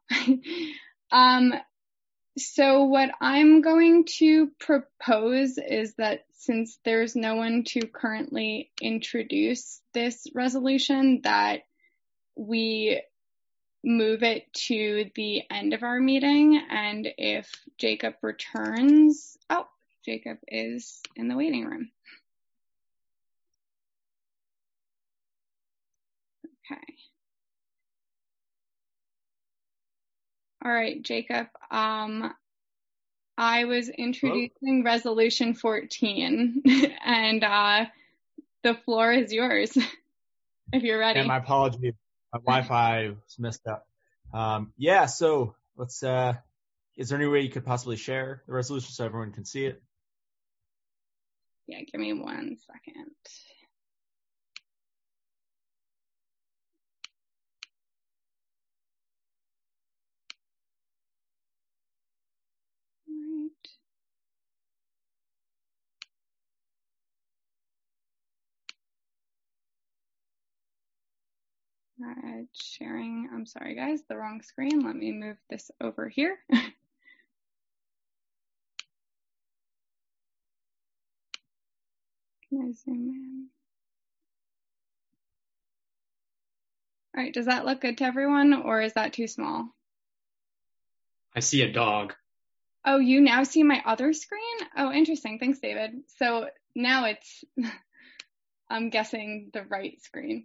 So what I'm going to propose is that since there's no one to currently introduce this resolution, that we move it to the end of our meeting. And if Jacob returns, Jacob is in the waiting room. All right, Jacob. I was introducing Resolution 14, and the floor is yours if you're ready. And my apologies, my Wi-Fi was messed up. So let's. Is there any way you could possibly share the resolution so everyone can see it? Yeah, give me 1 second. Sharing, I'm sorry guys, the wrong screen. Let me move this over here. Can I zoom in? All right, does that look good to everyone, or is that too small? I see a dog. Oh, you now see my other screen? Oh, interesting. Thanks, David. So now it's, I'm guessing, the right screen.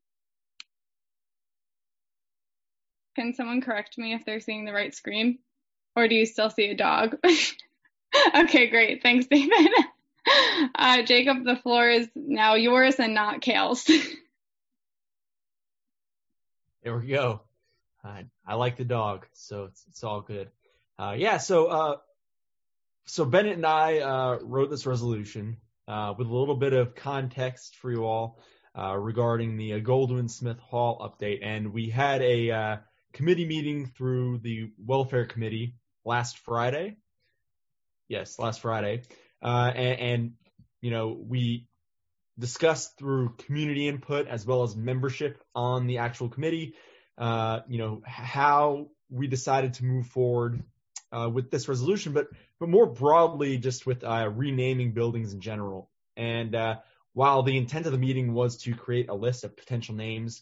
Can someone correct me if they're seeing the right screen? Or do you still see a dog? Okay, great. Thanks, David. Jacob, the floor is now yours and not Kale's. There we go. I like the dog, so it's all good. So Bennett and I wrote this resolution with a little bit of context for you all regarding the Goldwin Smith Hall update, and we had a committee meeting through the Welfare Committee last Friday. Yes, last Friday, and you know, we discussed through community input as well as membership on the actual committee, you know, how we decided to move forward with this resolution, but more broadly, just with renaming buildings in general. And while the intent of the meeting was to create a list of potential names,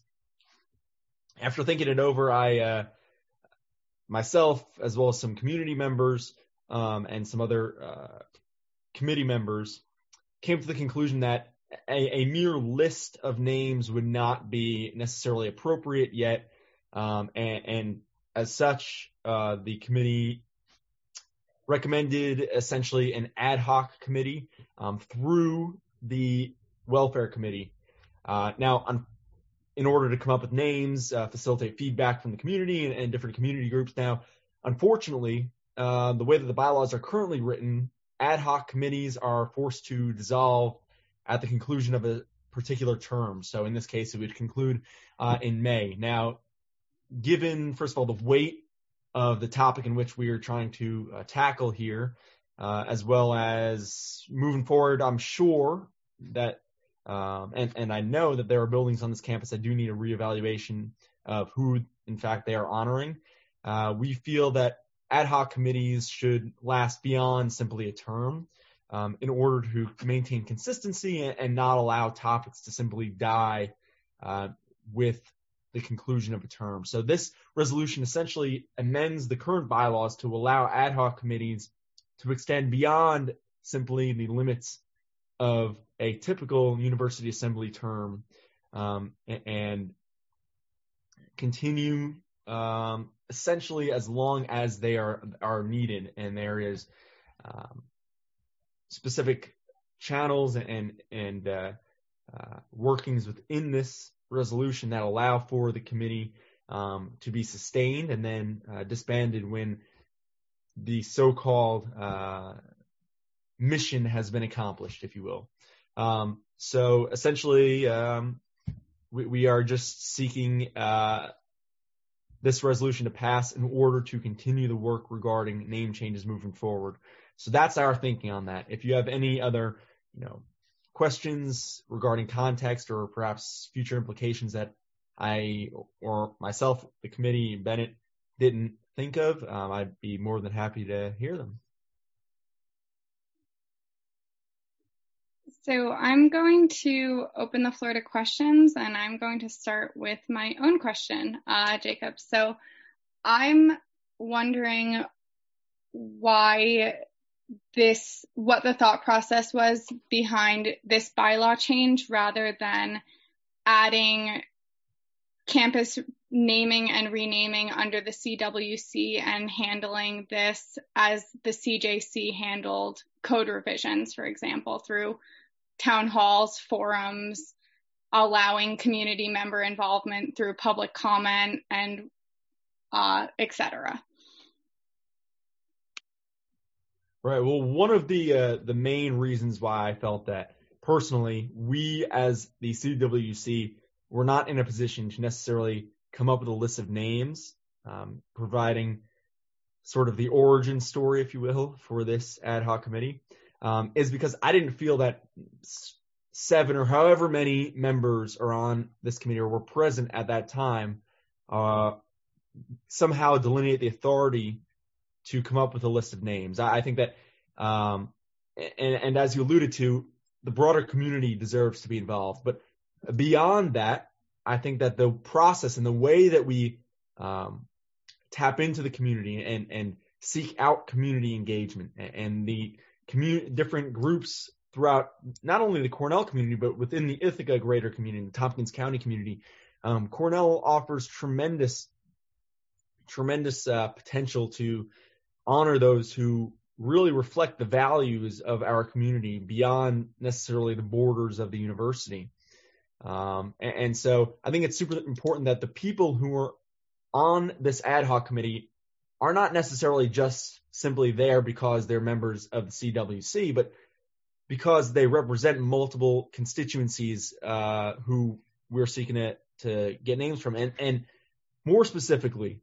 after thinking it over, I myself, as well as some community members and some other committee members, came to the conclusion that a mere list of names would not be necessarily appropriate yet, and as such, the committee recommended essentially an ad hoc committee through the Welfare Committee. Now, in order to come up with names, facilitate feedback from the community and different community groups. Now, unfortunately, the way that the bylaws are currently written, ad hoc committees are forced to dissolve at the conclusion of a particular term. So in this case, it would conclude in May. Now, given, first of all, the weight of the topic in which we are trying to tackle here, as well as moving forward, I'm sure that and I know that there are buildings on this campus that do need a reevaluation of who, in fact, they are honoring. We feel that ad hoc committees should last beyond simply a term in order to maintain consistency and not allow topics to simply die with the conclusion of a term. So this resolution essentially amends the current bylaws to allow ad hoc committees to extend beyond simply the limits of a typical university assembly term and continue essentially as long as they are needed, and there is specific channels and workings within this resolution that allow for the committee to be sustained and then disbanded when the so-called mission has been accomplished, if you will. So essentially, we are just seeking this resolution to pass in order to continue the work regarding name changes moving forward. So that's our thinking on that. If you have any other, questions regarding context or perhaps future implications that I or myself, the committee, Bennett, didn't think of, I'd be more than happy to hear them. So I'm going to open the floor to questions, and I'm going to start with my own question, Jacob. So I'm wondering what the thought process was behind this bylaw change rather than adding campus naming and renaming under the CWC and handling this as the CJC handled code revisions, for example, through town halls, forums, allowing community member involvement through public comment, and etc. Right. Well, one of the main reasons why I felt that personally, we as the CWC were not in a position to necessarily come up with a list of names, providing sort of the origin story, if you will, for this ad hoc committee, is because I didn't feel that 7 or however many members are on this committee or were present at that time somehow delineate the authority to come up with a list of names. I think that, and as you alluded to, the broader community deserves to be involved. But beyond that, I think that the process and the way that we tap into the community and seek out community engagement and the different groups throughout not only the Cornell community, but within the Ithaca greater community, the Tompkins County community, Cornell offers tremendous potential to honor those who really reflect the values of our community beyond necessarily the borders of the university. And so I think it's super important that the people who are on this ad hoc committee are not necessarily just simply there because they're members of the CWC, but because they represent multiple constituencies who we're seeking to get names from. And more specifically,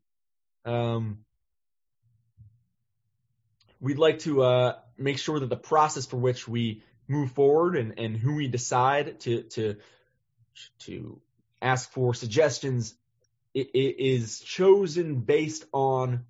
we'd like to make sure that the process for which we move forward and who we decide to ask for suggestions is chosen based on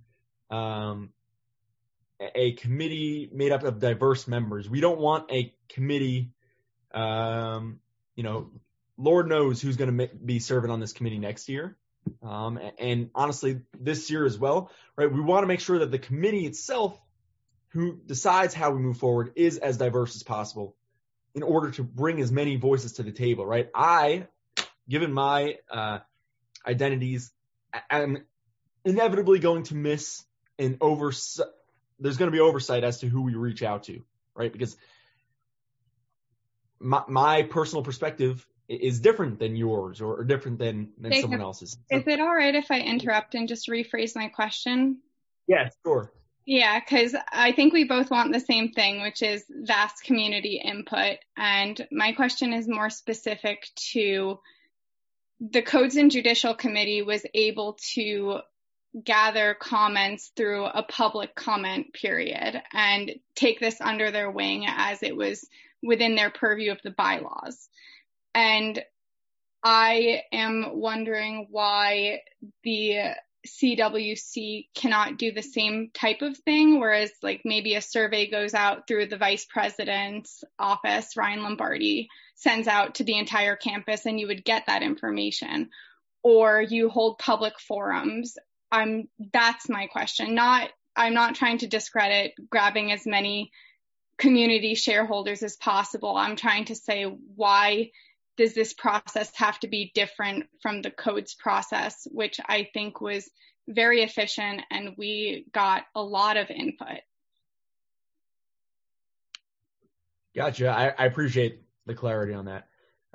a committee made up of diverse members. We don't want a committee, Lord knows who's going to be serving on this committee next year. And honestly, this year as well, right? We want to make sure that the committee itself, who decides how we move forward, is as diverse as possible in order to bring as many voices to the table, right? Given my identities, I'm inevitably going to miss there's going to be oversight as to who we reach out to, right? Because my personal perspective is different than yours or different than someone else's. Is it all right if I interrupt and just rephrase my question? Yeah, sure. Yeah, because I think we both want the same thing, which is vast community input. And my question is more specific to the Codes and Judicial Committee was able to gather comments through a public comment period and take this under their wing as it was within their purview of the bylaws. And I am wondering why the CWC cannot do the same type of thing, whereas like maybe a survey goes out through the vice president's office, Ryan Lombardi, sends out to the entire campus and you would get that information, or you hold public forums. That's my question. I'm not trying to discredit grabbing as many community shareholders as possible. I'm trying to say, why does this process have to be different from the codes process, which I think was very efficient and we got a lot of input? Gotcha. I appreciate the clarity on that.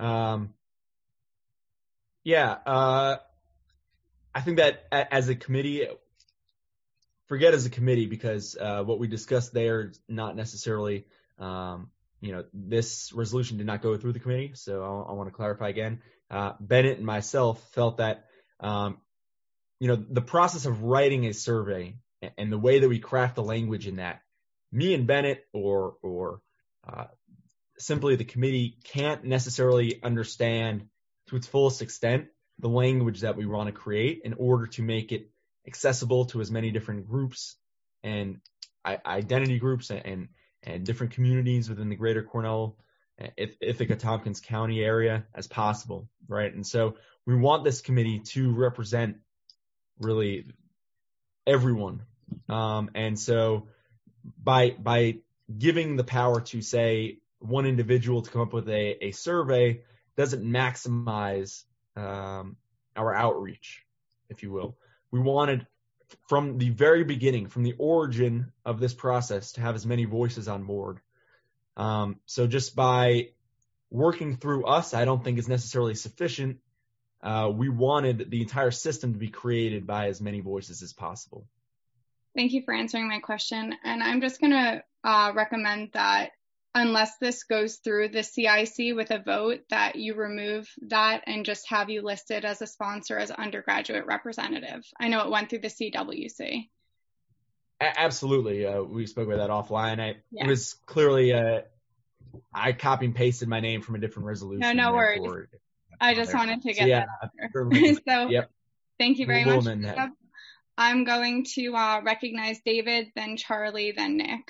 I think that as a committee, forget as a committee, because what we discussed there is not necessarily, this resolution did not go through the committee. So I want to clarify again. Bennett and myself felt that, the process of writing a survey and the way that we craft the language in that, me and Bennett or simply the committee can't necessarily understand to its fullest extent the language that we want to create in order to make it accessible to as many different groups and identity groups and different communities within the greater Cornell, Ithaca, Tompkins County area as possible, right? And so we want this committee to represent really everyone. And so by giving the power to, say, one individual to come up with a survey doesn't maximize our outreach. if you will. We wanted from the very beginning, from the origin of this process, to have as many voices on board. So just by working through us, I don't think is necessarily sufficient. We wanted the entire system to be created by as many voices as possible. Thank you for answering my question. And I'm just going to recommend that unless this goes through the CIC with a vote, that you remove that and just have you listed as a sponsor as undergraduate representative. I know it went through the CWC. Absolutely. We spoke about that offline. It was clearly, I copy and pasted my name from a different resolution. No worries. I just wanted to get that out there. So yep. Thank you very much. I'm going to recognize David, then Charlie, then Nick.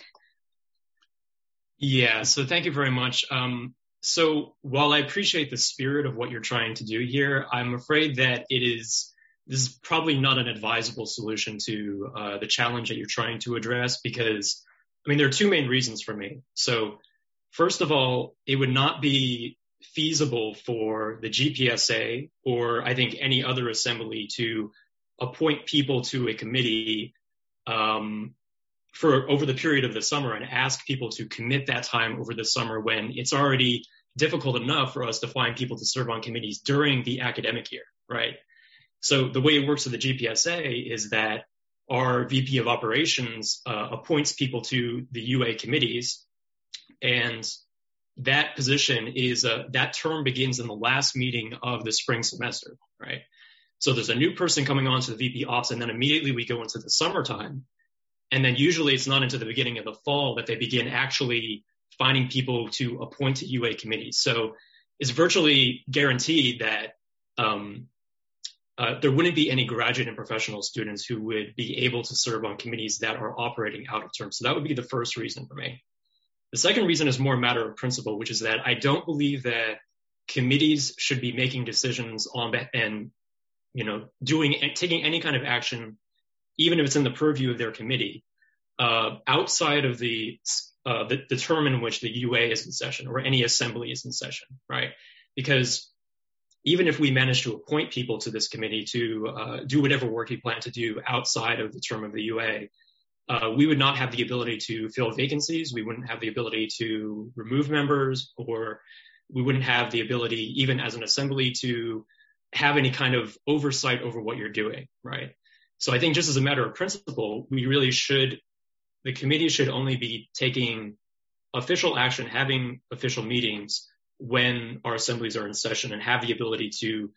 Yeah, so thank you very much. So while I appreciate the spirit of what you're trying to do here, I'm afraid that this is probably not an advisable solution to the challenge that you're trying to address, because, I mean, there are two main reasons for me. So first of all, it would not be feasible for the GPSA or I think any other assembly to appoint people to a committee for over the period of the summer and ask people to commit that time over the summer when it's already difficult enough for us to find people to serve on committees during the academic year, right? So the way it works with the GPSA is that our VP of operations appoints people to the UA committees, and that position is that term begins in the last meeting of the spring semester, right? So there's a new person coming on to the VP ops, and then immediately we go into the summertime. And then usually it's not until the beginning of the fall that they begin actually finding people to appoint to UA committees. So it's virtually guaranteed that there wouldn't be any graduate and professional students who would be able to serve on committees that are operating out of term. So that would be the first reason for me. The second reason is more a matter of principle, which is that I don't believe that committees should be making decisions on and, taking any kind of action, even if it's in the purview of their committee, outside of the term in which the UA is in session or any assembly is in session, right? Because even if we manage to appoint people to this committee to do whatever work we plan to do outside of the term of the UA, we would not have the ability to fill vacancies. We wouldn't have the ability to remove members, or we wouldn't have the ability, even as an assembly, to have any kind of oversight over what you're doing, right? So I think just as a matter of principle, the committee should only be taking official action, having official meetings when our assemblies are in session, and have the ability to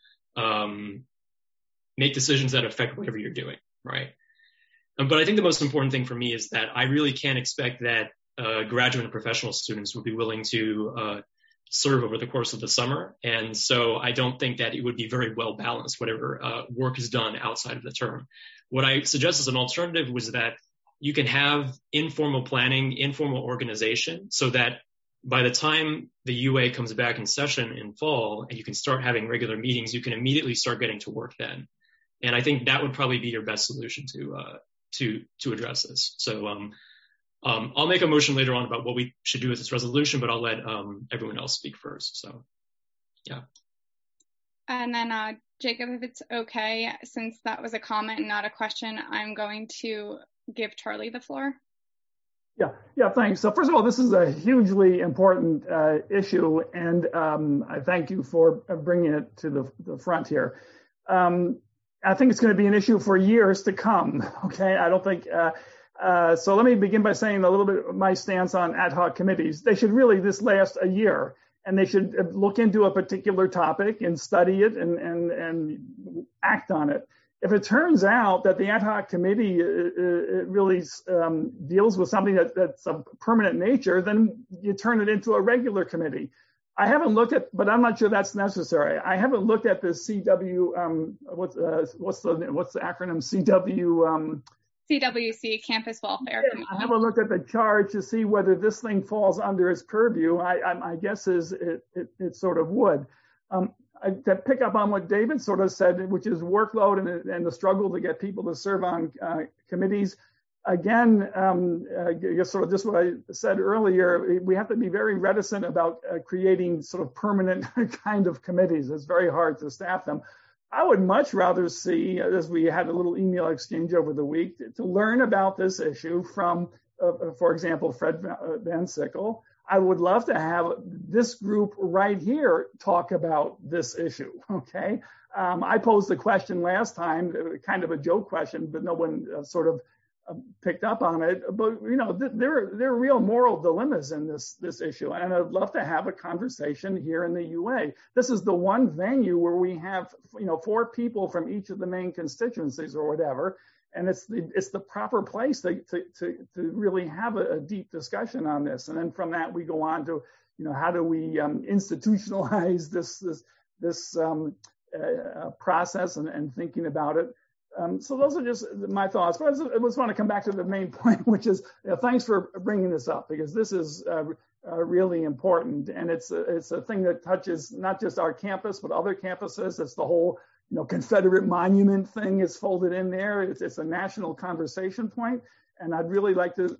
make decisions that affect whatever you're doing, right? But I think the most important thing for me is that I really can't expect that graduate and professional students would be willing to serve over the course of the summer. And so I don't think that it would be very well balanced, whatever work is done outside of the term. What I suggest as an alternative was that you can have informal planning, informal organization, so that by the time the UA comes back in session in fall and you can start having regular meetings, you can immediately start getting to work then. And I think that would probably be your best solution to address this. So I'll make a motion later on about what we should do with this resolution, but I'll let everyone else speak first. So, yeah. And then Jacob, if it's okay, since that was a comment and not a question, I'm going to give Charlie the floor. Yeah, thanks. So first of all, this is a hugely important issue, and I thank you for bringing it to the front here. I think it's going to be an issue for years to come, okay? I don't think, so let me begin by saying a little bit of my stance on ad hoc committees. They should really just last a year, and they should look into a particular topic and study it and act on it. If it turns out that the ad hoc committee it really deals with something that's of permanent nature, then you turn it into a regular committee. I haven't looked at, but I'm not sure that's necessary. I haven't looked at the CW, what's the acronym? CWC, Campus Welfare Committee. I haven't looked at the charge to see whether this thing falls under its purview. My guess is it sort of would. To pick up on what David sort of said, which is workload and the struggle to get people to serve on committees. Again, I guess sort of just what I said earlier, we have to be very reticent about creating sort of permanent kind of committees. It's very hard to staff them. I would much rather see, as we had a little email exchange over the week, to learn about this issue from, for example, Fred Van Sickle. I would love to have this group right here talk about this issue, okay? I posed the question last time, kind of a joke question, but no one sort of picked up on it. But, there are real moral dilemmas in this issue. And I'd love to have a conversation here in the UA. This is the one venue where we have, 4 people from each of the main constituencies or whatever. And it's the proper place to really have a deep discussion on this. And then from that, we go on to, how do we institutionalize this process and thinking about it. So those are just my thoughts. But I just want to come back to the main point, which is thanks for bringing this up, because this is really important. And it's a thing that touches not just our campus, but other campuses. It's the whole Confederate monument thing is folded in there. It's a national conversation point. And I'd really like to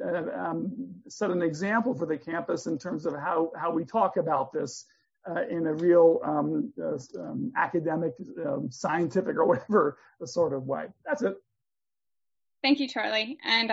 set an example for the campus in terms of how we talk about this in a real academic, scientific, or whatever sort of way. That's it. Thank you, Charlie. And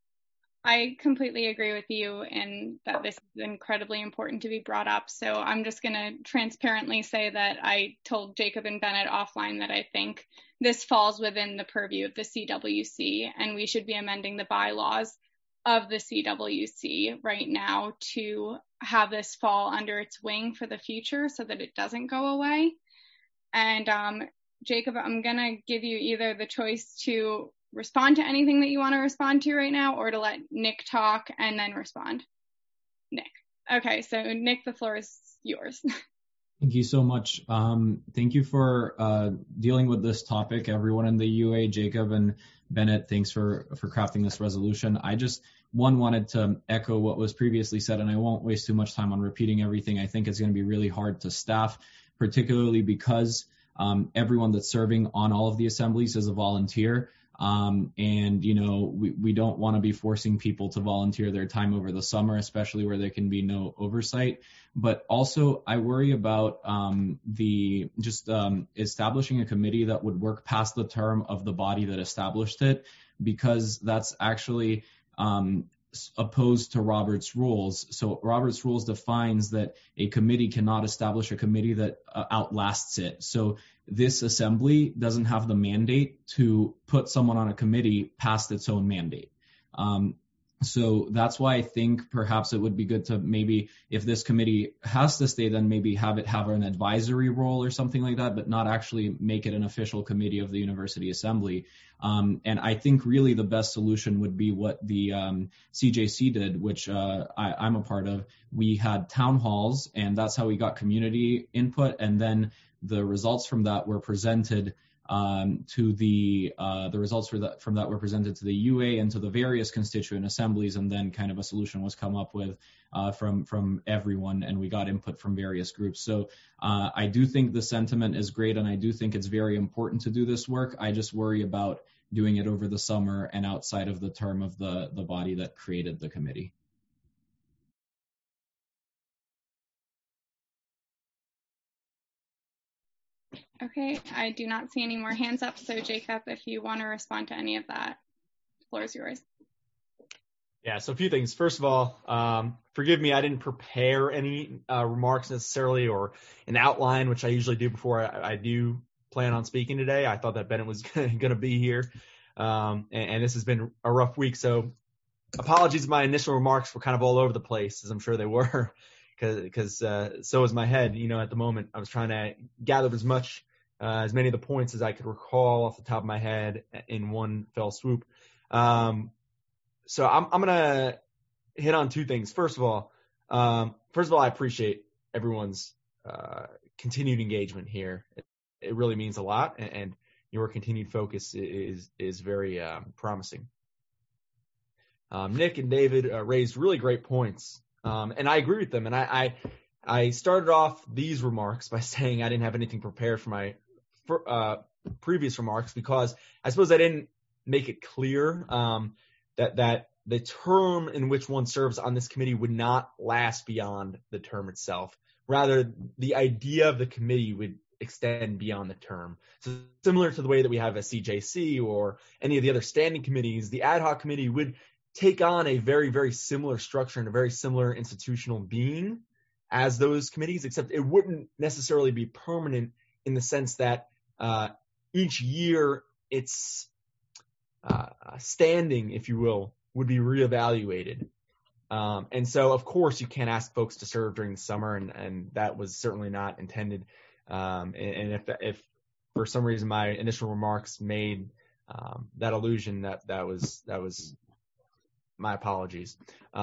I completely agree with you in that this is incredibly important to be brought up. So I'm just going to transparently say that I told Jacob and Bennett offline that I think this falls within the purview of the CWC, and we should be amending the bylaws of the CWC right now to have this fall under its wing for the future so that it doesn't go away. And Jacob, I'm going to give you either the choice to respond to anything that you want to respond to right now, or to let Nick talk and then respond. Nick. Okay, so Nick, the floor is yours. Thank you so much. Thank you for dealing with this topic, everyone in the UA. Jacob and Bennett, thanks for crafting this resolution. I just wanted to echo what was previously said, and I won't waste too much time on repeating everything. I think it's going to be really hard to staff, particularly because everyone that's serving on all of the assemblies is a volunteer. And, we don't want to be forcing people to volunteer their time over the summer, especially where there can be no oversight. But also I worry about establishing a committee that would work past the term of the body that established it, because that's actually opposed to Robert's rules. So Robert's rules defines that a committee cannot establish a committee that outlasts it. So this assembly doesn't have the mandate to put someone on a committee past its own mandate. So that's why I think perhaps it would be good to maybe, if this committee has to stay, then maybe have an advisory role or something like that, but not actually make it an official committee of the University Assembly. And I think really the best solution would be what the CJC did, which I'm a part of. We had town halls, and that's how we got community input. And then the results from that were presented from that were presented to the UA and to the various constituent assemblies, and then kind of a solution was come up with from everyone, and we got input from various groups. So I do think the sentiment is great, and I do think it's very important to do this work. I just worry about doing it over the summer and outside of the term of the body that created the committee. Okay, I do not see any more hands up. So Jacob, if you want to respond to any of that, the floor is yours. Yeah, so a few things. First of all, forgive me, I didn't prepare any remarks necessarily or an outline, which I usually do before I do plan on speaking today. I thought that Bennett was going to be here, and this has been a rough week. So apologies, my initial remarks were kind of all over the place, as I'm sure they were, because so was my head. At the moment, I was trying to gather as many of the points as I could recall off the top of my head in one fell swoop. So I'm going to hit on two things. First of all, I appreciate everyone's continued engagement here. It really means a lot, and your continued focus is very promising. Nick and David raised really great points, and I agree with them. And I started off these remarks by saying I didn't have anything prepared for my previous remarks, because I suppose I didn't make it clear that the term in which one serves on this committee would not last beyond the term itself. Rather, the idea of the committee extend beyond the term. So similar to the way that we have a CJC or any of the other standing committees, the ad hoc committee would take on a very, very similar structure and a very similar institutional being as those committees, except it wouldn't necessarily be permanent in the sense that each year its standing, if you will, would be reevaluated. And so, of course, you can't ask folks to serve during the summer, and that was certainly not intended. And if for some reason my initial remarks made that illusion, that was my apologies.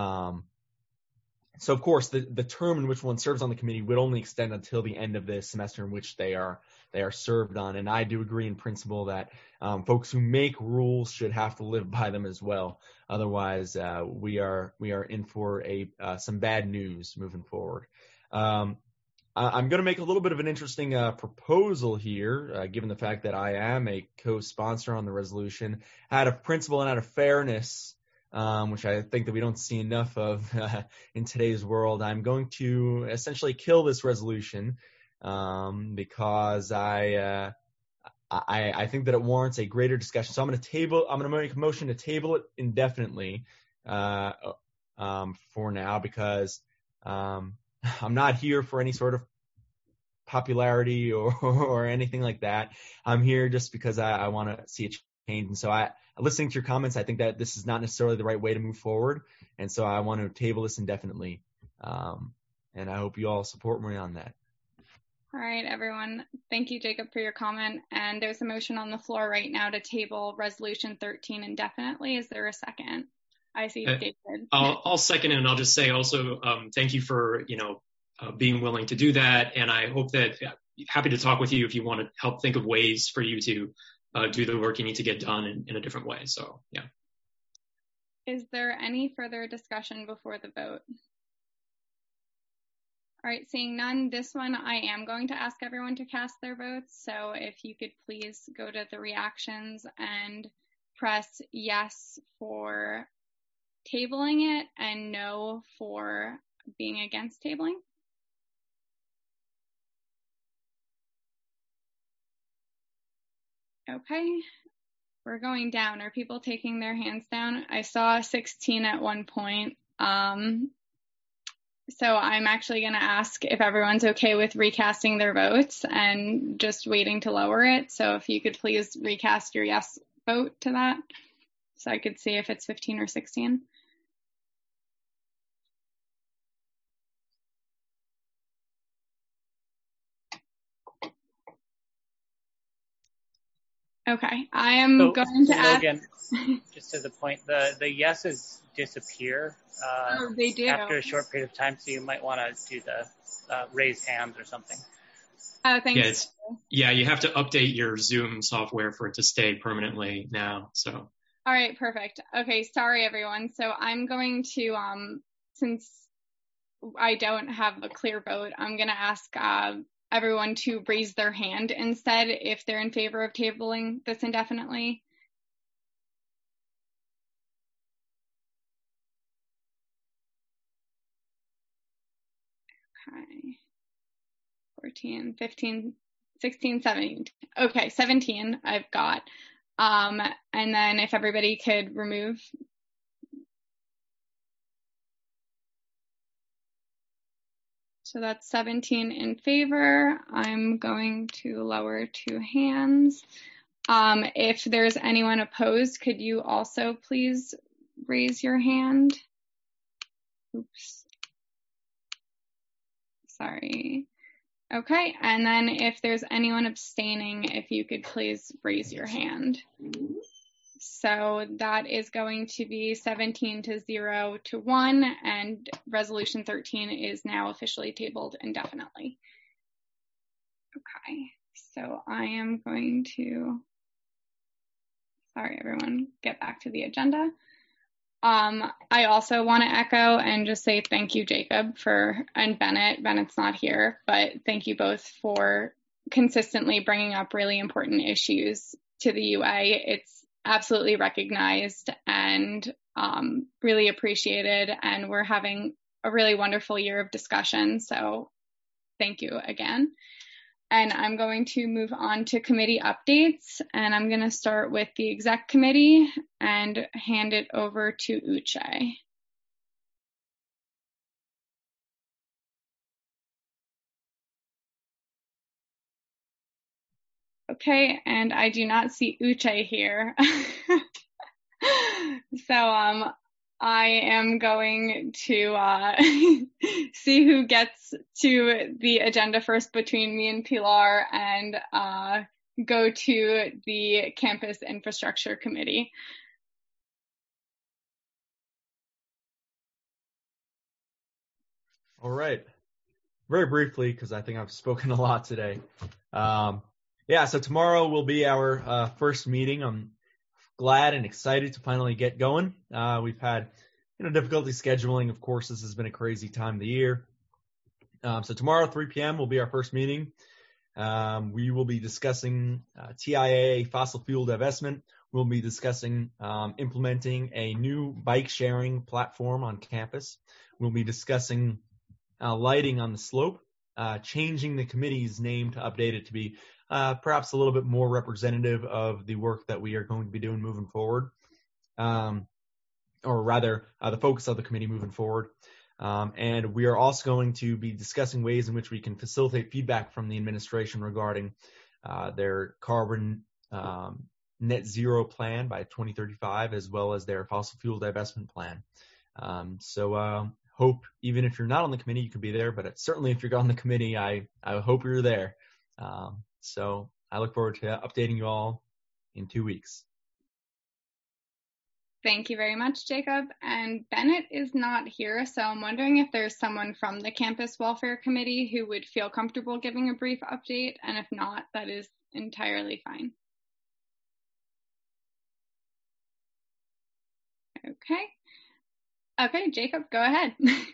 So, of course, the term in which one serves on the committee would only extend until the end of the semester in which they are served on. And I do agree in principle that folks who make rules should have to live by them as well. Otherwise, we are in for some bad news moving forward. I'm going to make a little bit of an interesting proposal here, given the fact that I am a co-sponsor on the resolution. Out of principle and out of fairness, which I think that we don't see enough of in today's world, I'm going to essentially kill this resolution because I think that it warrants a greater discussion. So I'm going to make a motion to table it indefinitely for now, because I'm not here for any sort of popularity or anything like that. I'm here just because I want to see a change. And so listening to your comments, I think that this is not necessarily the right way to move forward. And so I want to table this indefinitely. And I hope you all support me on that. All right, everyone. Thank you, Jacob, for your comment. And there's a motion on the floor right now to table Resolution 13 indefinitely. Is there a second? I see David. I'll second it, and I'll just say also thank you for being willing to do that. And I hope that happy to talk with you if you want to help think of ways for you to do the work you need to get done in a different way. So, yeah. Is there any further discussion before the vote? All right, seeing none, this one I am going to ask everyone to cast their votes. So if you could please go to the reactions and press yes for tabling it and no for being against tabling. Okay, we're going down. Are people taking their hands down? I saw 16 at one point. So I'm actually going to ask if everyone's okay with recasting their votes and just waiting to lower it. So if you could please recast your yes vote to that so I could see if it's 15 or 16. Okay, I am going to ask. Just as a point, the yeses disappear they do. after a short period of time, so you might want to do the raise hands or something. Oh, thanks. Yeah, you have to update your Zoom software for it to stay permanently now. So. All right, perfect. Okay, sorry everyone. So I'm going to, since I don't have a clear vote, I'm going to ask everyone to raise their hand instead if they're in favor of tabling this indefinitely. Okay. 14, 15, 16, 17. Okay, 17 I've got. And then if everybody could remove. So that's 17 in favor. I'm going to lower 2 hands. If there's anyone opposed, could you also please raise your hand? Oops. Sorry. Okay, and then if there's anyone abstaining, if you could please raise your hand. So that is going to be 17 to 0 to 1, and Resolution 13 is now officially tabled indefinitely. Okay, so I am going to, sorry everyone, get back to the agenda. I also want to echo and just say thank you, Jacob, and Bennett. Bennett's not here, but thank you both for consistently bringing up really important issues to the UA. It's absolutely recognized and really appreciated, and we're having a really wonderful year of discussion. So thank you again. And I'm going to move on to committee updates, and I'm going to start with the exec committee and hand it over to Uche. Okay, and I do not see Uche here. So I am going to see who gets to the agenda first between me and Pilar and go to the Campus Infrastructure Committee. All right. Very briefly, because I think I've spoken a lot today. So tomorrow will be our first meeting. I'm glad and excited to finally get going. We've had difficulty scheduling. Of course, this has been a crazy time of the year. So tomorrow, 3 p.m. will be our first meeting. We will be discussing TIA fossil fuel divestment. We'll be discussing implementing a new bike sharing platform on campus. We'll be discussing lighting on the slope, changing the committee's name to update it to be perhaps a little bit more representative of the work that we are going to be doing moving forward, or rather the focus of the committee moving forward. And we are also going to be discussing ways in which we can facilitate feedback from the administration regarding their carbon net zero plan by 2035, as well as their fossil fuel divestment plan. Hope even if you're not on the committee, you can be there, but certainly if you're on the committee, I hope you're there. So I look forward to updating you all in 2 weeks. Thank you very much, Jacob. And Bennett is not here, so I'm wondering if there's someone from the Campus Welfare Committee who would feel comfortable giving a brief update, and if not, that is entirely fine. Okay, Jacob, go ahead.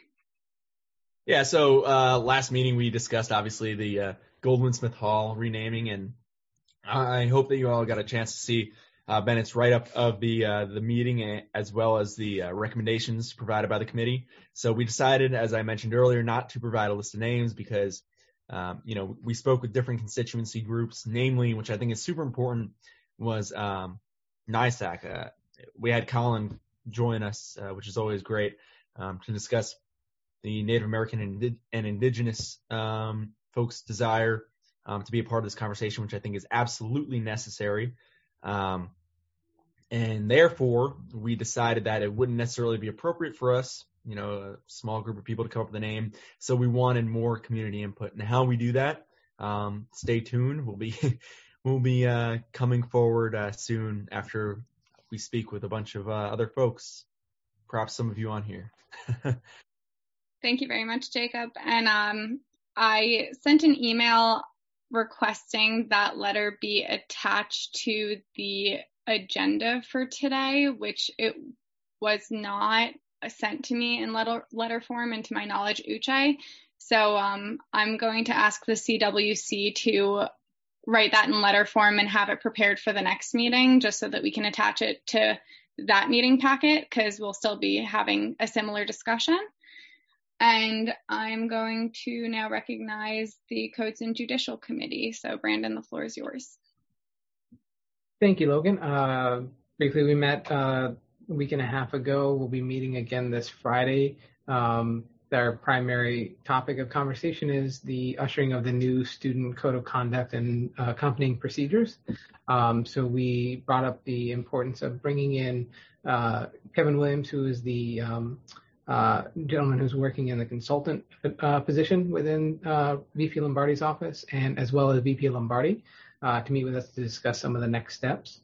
So last meeting we discussed obviously the Goldwin Smith Hall renaming, and I hope that you all got a chance to see Bennett's write-up of the meeting, as well as the recommendations provided by the committee. So we decided, as I mentioned earlier, not to provide a list of names because, we spoke with different constituency groups, namely, which I think is super important, was NISAC. We had Colin join us, which is always great, to discuss the Native American and Indigenous folks' desire to be a part of this conversation, which I think is absolutely necessary. And therefore, we decided that it wouldn't necessarily be appropriate for us, a small group of people to come up with a name. So we wanted more community input. And how we do that, stay tuned. We'll be coming forward soon after we speak with a bunch of other folks, perhaps some of you on here. Thank you very much, Jacob. And I sent an email requesting that letter be attached to the agenda for today, which it was not sent to me in letter form, and to my knowledge, Uche. So I'm going to ask the CWC to write that in letter form and have it prepared for the next meeting, just so that we can attach it to that meeting packet, because we'll still be having a similar discussion. And I'm going to now recognize the Codes and Judicial Committee. So Brandon, the floor is yours. Thank you, Logan. Briefly, we met a week and a half ago. We'll be meeting again this Friday. Our primary topic of conversation is the ushering of the new student code of conduct and accompanying procedures. So we brought up the importance of bringing in Kevin Williams, who is the gentleman who's working in the consultant position within VP Lombardi's office, and as well as VP Lombardi to meet with us to discuss some of the next steps.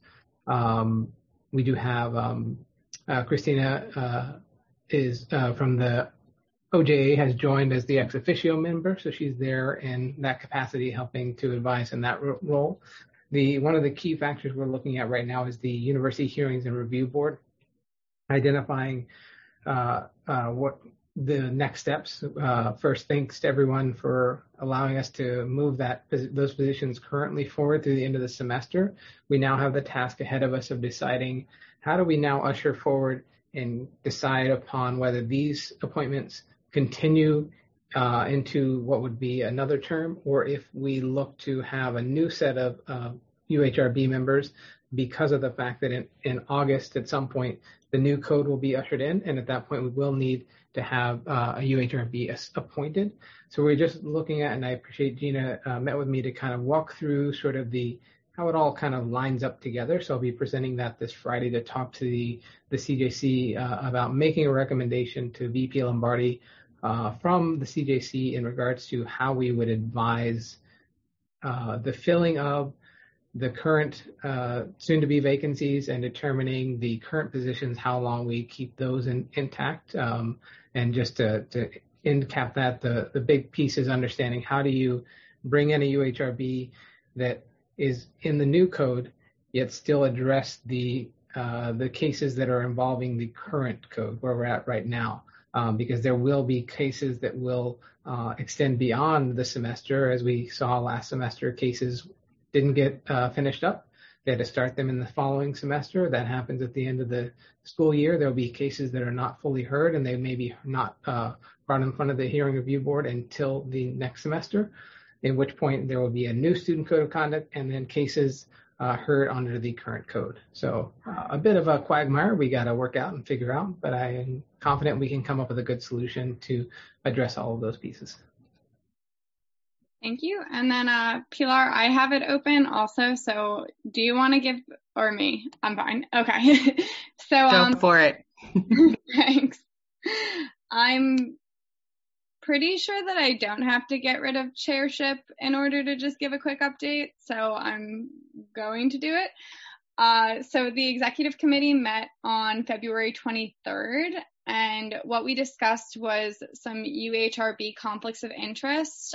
We do have Christina is from the OJA, has joined as the ex officio member, so she's there in that capacity, helping to advise in that role. One of the key factors we're looking at right now is the University Hearings and Review Board, identifying what the next steps. First, thanks to everyone for allowing us to move those positions currently forward through the end of the semester. We now have the task ahead of us of deciding how do we now usher forward and decide upon whether these appointments continue into what would be another term, or if we look to have a new set of UHRB members because of the fact that in August at some point the new code will be ushered in, and at that point we will need to have a UHRB appointed. So we're just looking at, and I appreciate Gina met with me to kind of walk through sort of how it all kind of lines up together. So I'll be presenting that this Friday to talk to the CJC about making a recommendation to VP Lombardi from the CJC in regards to how we would advise the filling of the current soon-to-be vacancies and determining the current positions, how long we keep those intact. And just to end cap that, the big piece is understanding how do you bring in a UHRB that is in the new code, yet still address the cases that are involving the current code where we're at right now. Because there will be cases that will extend beyond the semester. As we saw last semester, cases didn't get finished up. They had to start them in the following semester. That happens at the end of the school year. There will be cases that are not fully heard, and they may be not brought in front of the hearing review board until the next semester, at which point there will be a new student code of conduct and then cases heard under the current code. So a bit of a quagmire we got to work out and figure out, but I am confident we can come up with a good solution to address all of those pieces. Thank you. And then Pilar, I have it open also. So do you want to give, or me? I'm fine. Okay. So go for it. Thanks. I'm pretty sure that I don't have to get rid of chairship in order to just give a quick update. So I'm going to do it. So the executive committee met on February 23rd. And what we discussed was some UHRB conflicts of interest,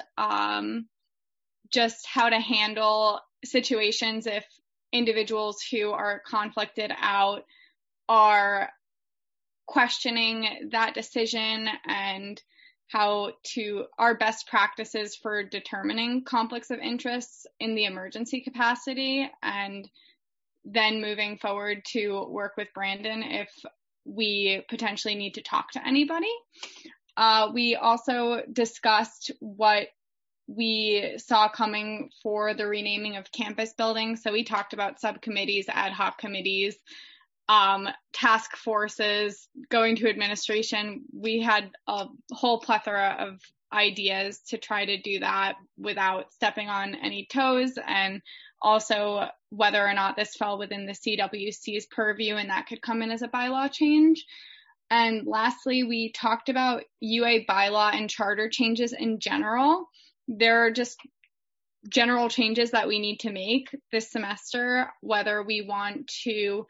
just how to handle situations if individuals who are conflicted out are questioning that decision, and how to our best practices for determining conflicts of interest in the emergency capacity, and then moving forward to work with Brandon if we potentially need to talk to anybody. We also discussed what we saw coming for the renaming of campus buildings. So we talked about subcommittees, ad hoc committees, task forces, going to administration. We had a whole plethora of ideas to try to do that without stepping on any toes, and also whether or not this fell within the CWC's purview and that could come in as a bylaw change. And lastly, we talked about UA bylaw and charter changes in general. There are just general changes that we need to make this semester, whether we want to,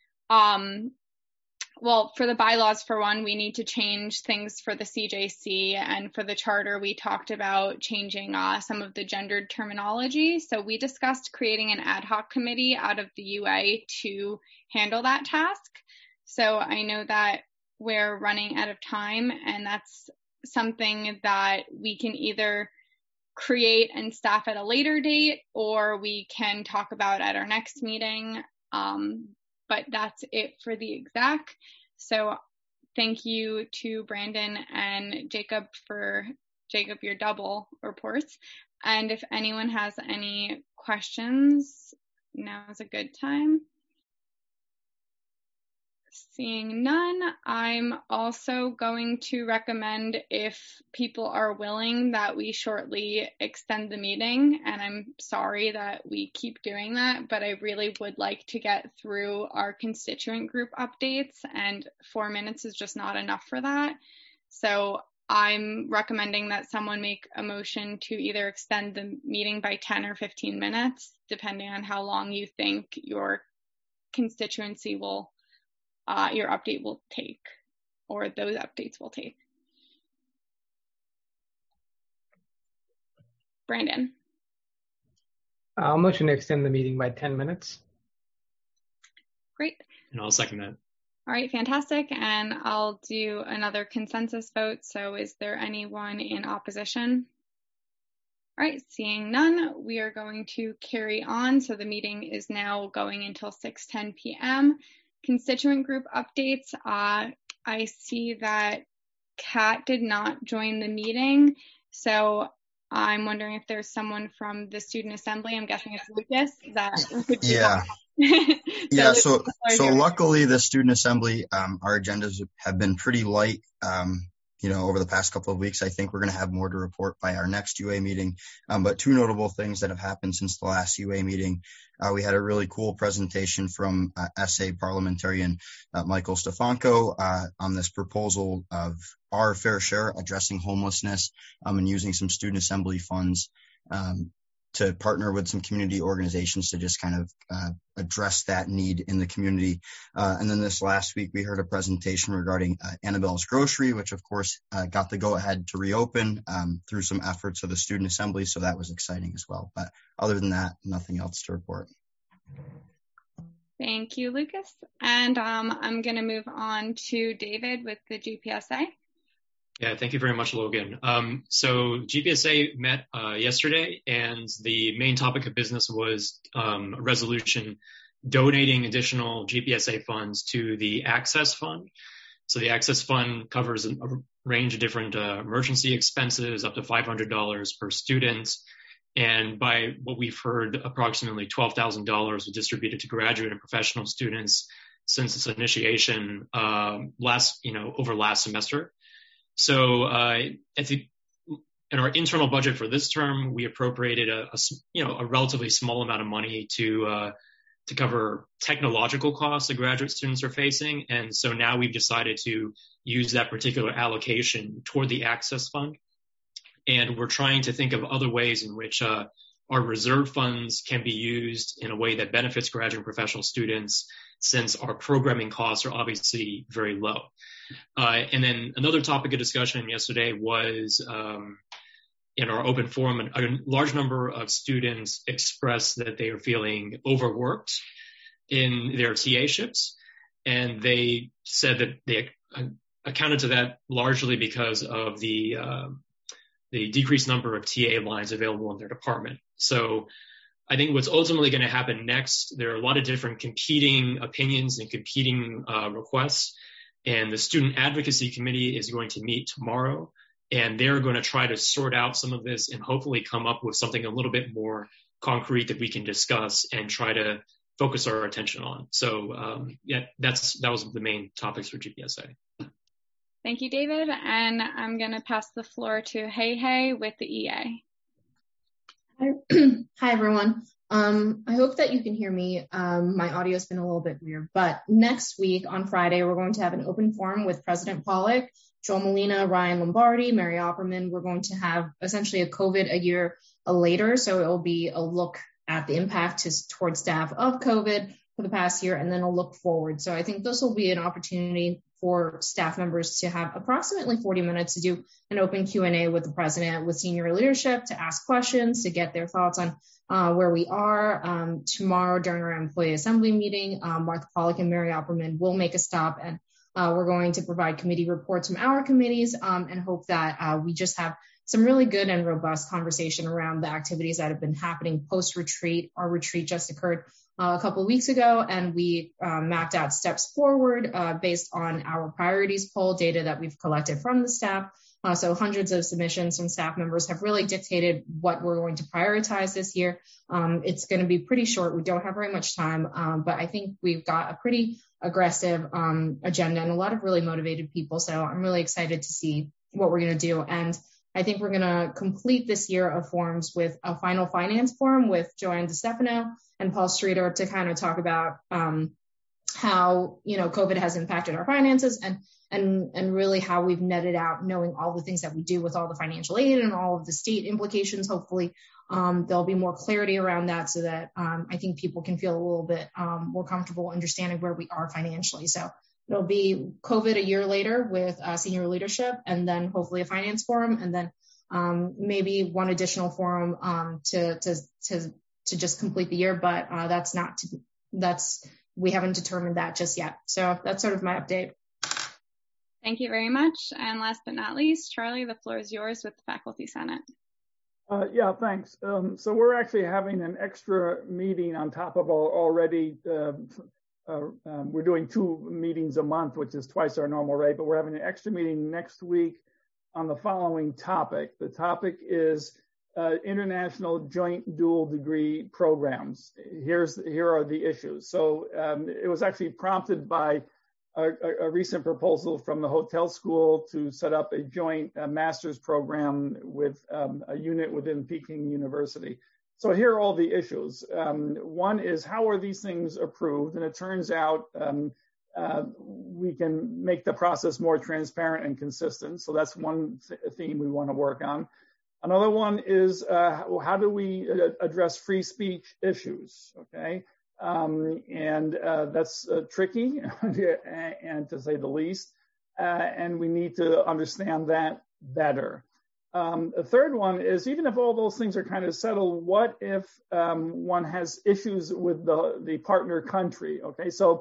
well, for the bylaws, for one, we need to change things for the CJC, and for the charter, we talked about changing some of the gendered terminology. So we discussed creating an ad hoc committee out of the UA to handle that task. So I know that we're running out of time, and that's something that we can either create and staff at a later date, or we can talk about at our next meeting. But that's it for the exec. So thank you to Brandon and Jacob your double reports. And if anyone has any questions, now is a good time. Seeing none, I'm also going to recommend, if people are willing, that we shortly extend the meeting. And I'm sorry that we keep doing that, but I really would like to get through our constituent group updates, and 4 minutes is just not enough for that. So I'm recommending that someone make a motion to either extend the meeting by 10 or 15 minutes, depending on how long you think your constituency will your update will take, or those updates will take. Brandon. I'll motion to extend the meeting by 10 minutes. Great. And I'll second that. All right, fantastic. And I'll do another consensus vote. So is there anyone in opposition? All right, seeing none, we are going to carry on. So the meeting is now going until 6:10 p.m. Constituent group updates. I see that Kat did not join the meeting, so I'm wondering if there's someone from the Student Assembly. I'm guessing it's Lucas. So luckily the Student Assembly, our agendas have been pretty light. Over the past couple of weeks, I think we're going to have more to report by our next UA meeting. But two notable things that have happened since the last UA meeting. We had a really cool presentation from SA parliamentarian Michael Stefanko on this proposal of our fair share addressing homelessness and using some Student Assembly funds to partner with some community organizations to just kind of address that need in the community. And then this last week, we heard a presentation regarding Annabelle's Grocery, which of course got the go-ahead to reopen through some efforts of the Student Assembly. So that was exciting as well. But other than that, nothing else to report. Thank you, Lucas. And I'm going to move on to David with the GPSA. Yeah, thank you very much, Logan. So GPSA met yesterday, and the main topic of business was a resolution donating additional GPSA funds to the Access Fund. So the Access Fund covers a range of different emergency expenses, up to $500 per student. And by what we've heard, approximately $12,000 was distributed to graduate and professional students since its initiation over last semester. So in our internal budget for this term, we appropriated a relatively small amount of money to cover technological costs that graduate students are facing. And so now we've decided to use that particular allocation toward the Access Fund. And we're trying to think of other ways in which our reserve funds can be used in a way that benefits graduate and professional students, since our programming costs are obviously very low. And then another topic of discussion yesterday was in our open forum, a large number of students expressed that they are feeling overworked in their TA-ships. And they said that they accounted to that largely because of the decreased number of TA lines available in their department. So I think what's ultimately going to happen next, there are a lot of different competing opinions and competing requests. And the Student Advocacy Committee is going to meet tomorrow, and they're going to try to sort out some of this and hopefully come up with something a little bit more concrete that we can discuss and try to focus our attention on. So that was the main topics for GPSA. Thank you, David. And I'm going to pass the floor to Hey with the EA. Hi, everyone. I hope that you can hear me. My audio has been a little bit weird, but next week on Friday, we're going to have an open forum with President Pollock, Joel Molina, Ryan Lombardi, Mary Opperman. We're going to have essentially a COVID a year later. So it will be a look at the impact towards staff of COVID for the past year, and then a look forward. So I think this will be an opportunity for staff members to have approximately 40 minutes to do an open Q&A with the president, with senior leadership, to ask questions, to get their thoughts on where we are. Tomorrow during our employee assembly meeting, Martha Pollock and Mary Opperman will make a stop, and we're going to provide committee reports from our committees and hope that we just have some really good and robust conversation around the activities that have been happening post-retreat. Our retreat just occurred a couple of weeks ago, and we mapped out steps forward based on our priorities poll data that we've collected from the staff. So hundreds of submissions from staff members have really dictated what we're going to prioritize this year. It's going to be pretty short. We don't have very much time, but I think we've got a pretty aggressive agenda and a lot of really motivated people. So I'm really excited to see what we're going to do. And I think we're going to complete this year of forums with a final finance forum with Joanne DeStefano and Paul Streeter to kind of talk about how, COVID has impacted our finances and really how we've netted out, knowing all the things that we do with all the financial aid and all of the state implications. Hopefully there'll be more clarity around that so that I think people can feel a little bit more comfortable understanding where we are financially. So it'll be COVID a year later with senior leadership, and then hopefully a finance forum, and then maybe one additional forum to just complete the year. But we haven't determined that just yet. So that's sort of my update. Thank you very much. And last but not least, Charlie, the floor is yours with the Faculty Senate. Yeah, thanks. So we're actually having an extra meeting on top of our already we're doing 2 meetings a month, which is twice our normal rate, but we're having an extra meeting next week on the following topic. The topic is international joint dual degree programs. Here are the issues. So it was actually prompted by a recent proposal from the hotel school to set up a joint master's program with a unit within Peking University. So here are all the issues. One is, how are these things approved? And it turns out we can make the process more transparent and consistent. So that's one theme we want to work on. Another one is, how do we address free speech issues? Okay. And that's tricky, and to say the least, and we need to understand that better. The third one is, even if all those things are kind of settled, what if one has issues with the partner country? Okay, so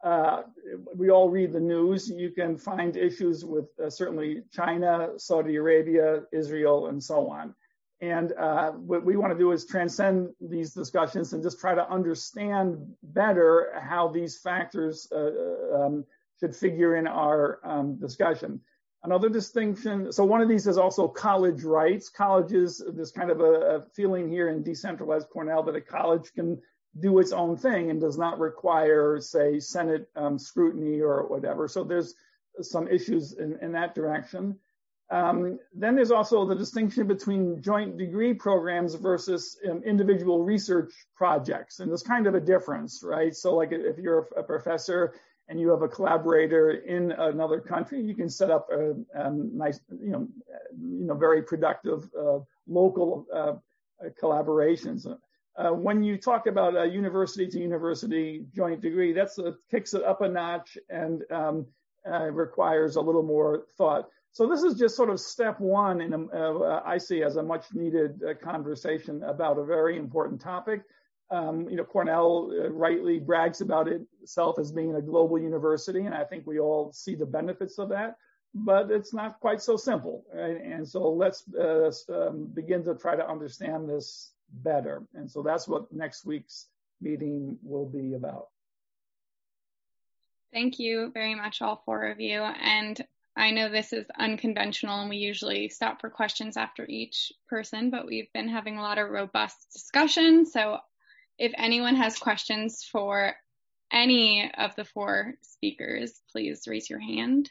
we all read the news. You can find issues with certainly China, Saudi Arabia, Israel, and so on. And what we want to do is transcend these discussions and just try to understand better how these factors should figure in our discussion. Another distinction, so one of these is also college rights. Colleges, there's kind of a feeling here in decentralized Cornell that a college can do its own thing and does not require, say, Senate scrutiny or whatever. So there's some issues in that direction. Then there's also the distinction between joint degree programs versus individual research projects. And there's kind of a difference, right? So like if you're a professor and you have a collaborator in another country, you can set up a nice, very productive local collaborations. When you talk about a university to university joint degree, that's kicks it up a notch and requires a little more thought. So this is just sort of step one in I see as a much needed conversation about a very important topic. Cornell rightly brags about itself as being a global university, and I think we all see the benefits of that, but it's not quite so simple. Right? And so let's begin to try to understand this better. And so that's what next week's meeting will be about. Thank you very much, all 4 of you. And I know this is unconventional and we usually stop for questions after each person, but we've been having a lot of robust discussion. So if anyone has questions for any of the 4 speakers, please raise your hand.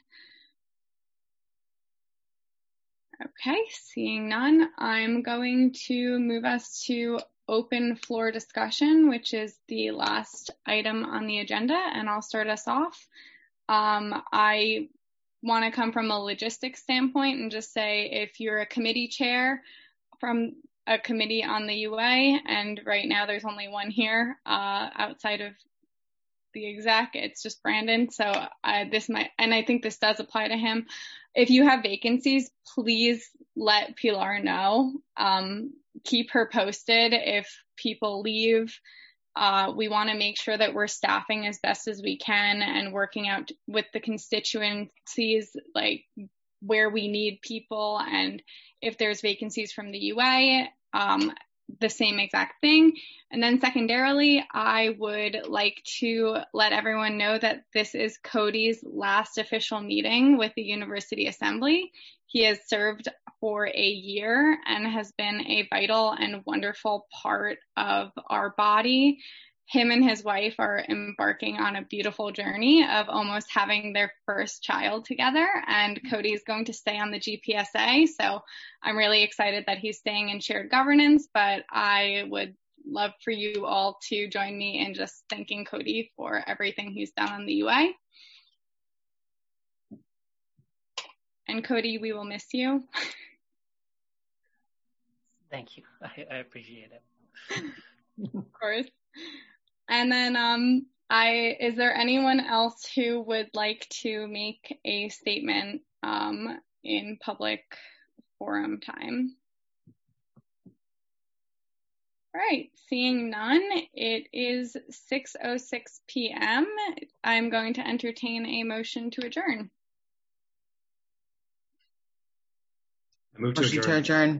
Okay, seeing none, I'm going to move us to open floor discussion, which is the last item on the agenda, and I'll start us off. I want to come from a logistics standpoint and just say, if you're a committee chair from a committee on the UA, and right now there's only one here outside of the exec, it's just Brandon. So this might, and I think this does apply to him. If you have vacancies, please let Pilar know. Keep her posted if people leave. We want to make sure that we're staffing as best as we can and working out with the constituencies, like where we need people. And if there's vacancies from the UA, the same exact thing. And then secondarily, I would like to let everyone know that this is Cody's last official meeting with the University Assembly. He has served for a year and has been a vital and wonderful part of our body. Him and his wife are embarking on a beautiful journey of almost having their first child together, and Cody is going to stay on the GPSA. So I'm really excited that he's staying in shared governance, but I would love for you all to join me in just thanking Cody for everything he's done on the UA. And Cody, we will miss you. Thank you. I appreciate it. Of course. And then is there anyone else who would like to make a statement in public forum time? All right, seeing none, it is 6:06 p.m. I'm going to entertain a motion to adjourn. Motion to adjourn.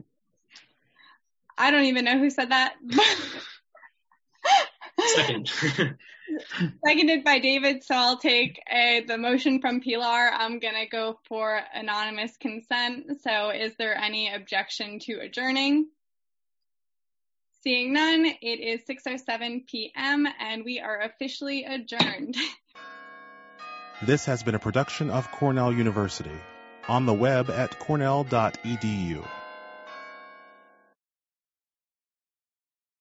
I don't even know who said that. Second. Seconded by David, so I'll take the motion from Pilar. I'm going to go for anonymous consent. So is there any objection to adjourning? Seeing none, it is 6:07 p.m. and we are officially adjourned. This has been a production of Cornell University. On the web at cornell.edu.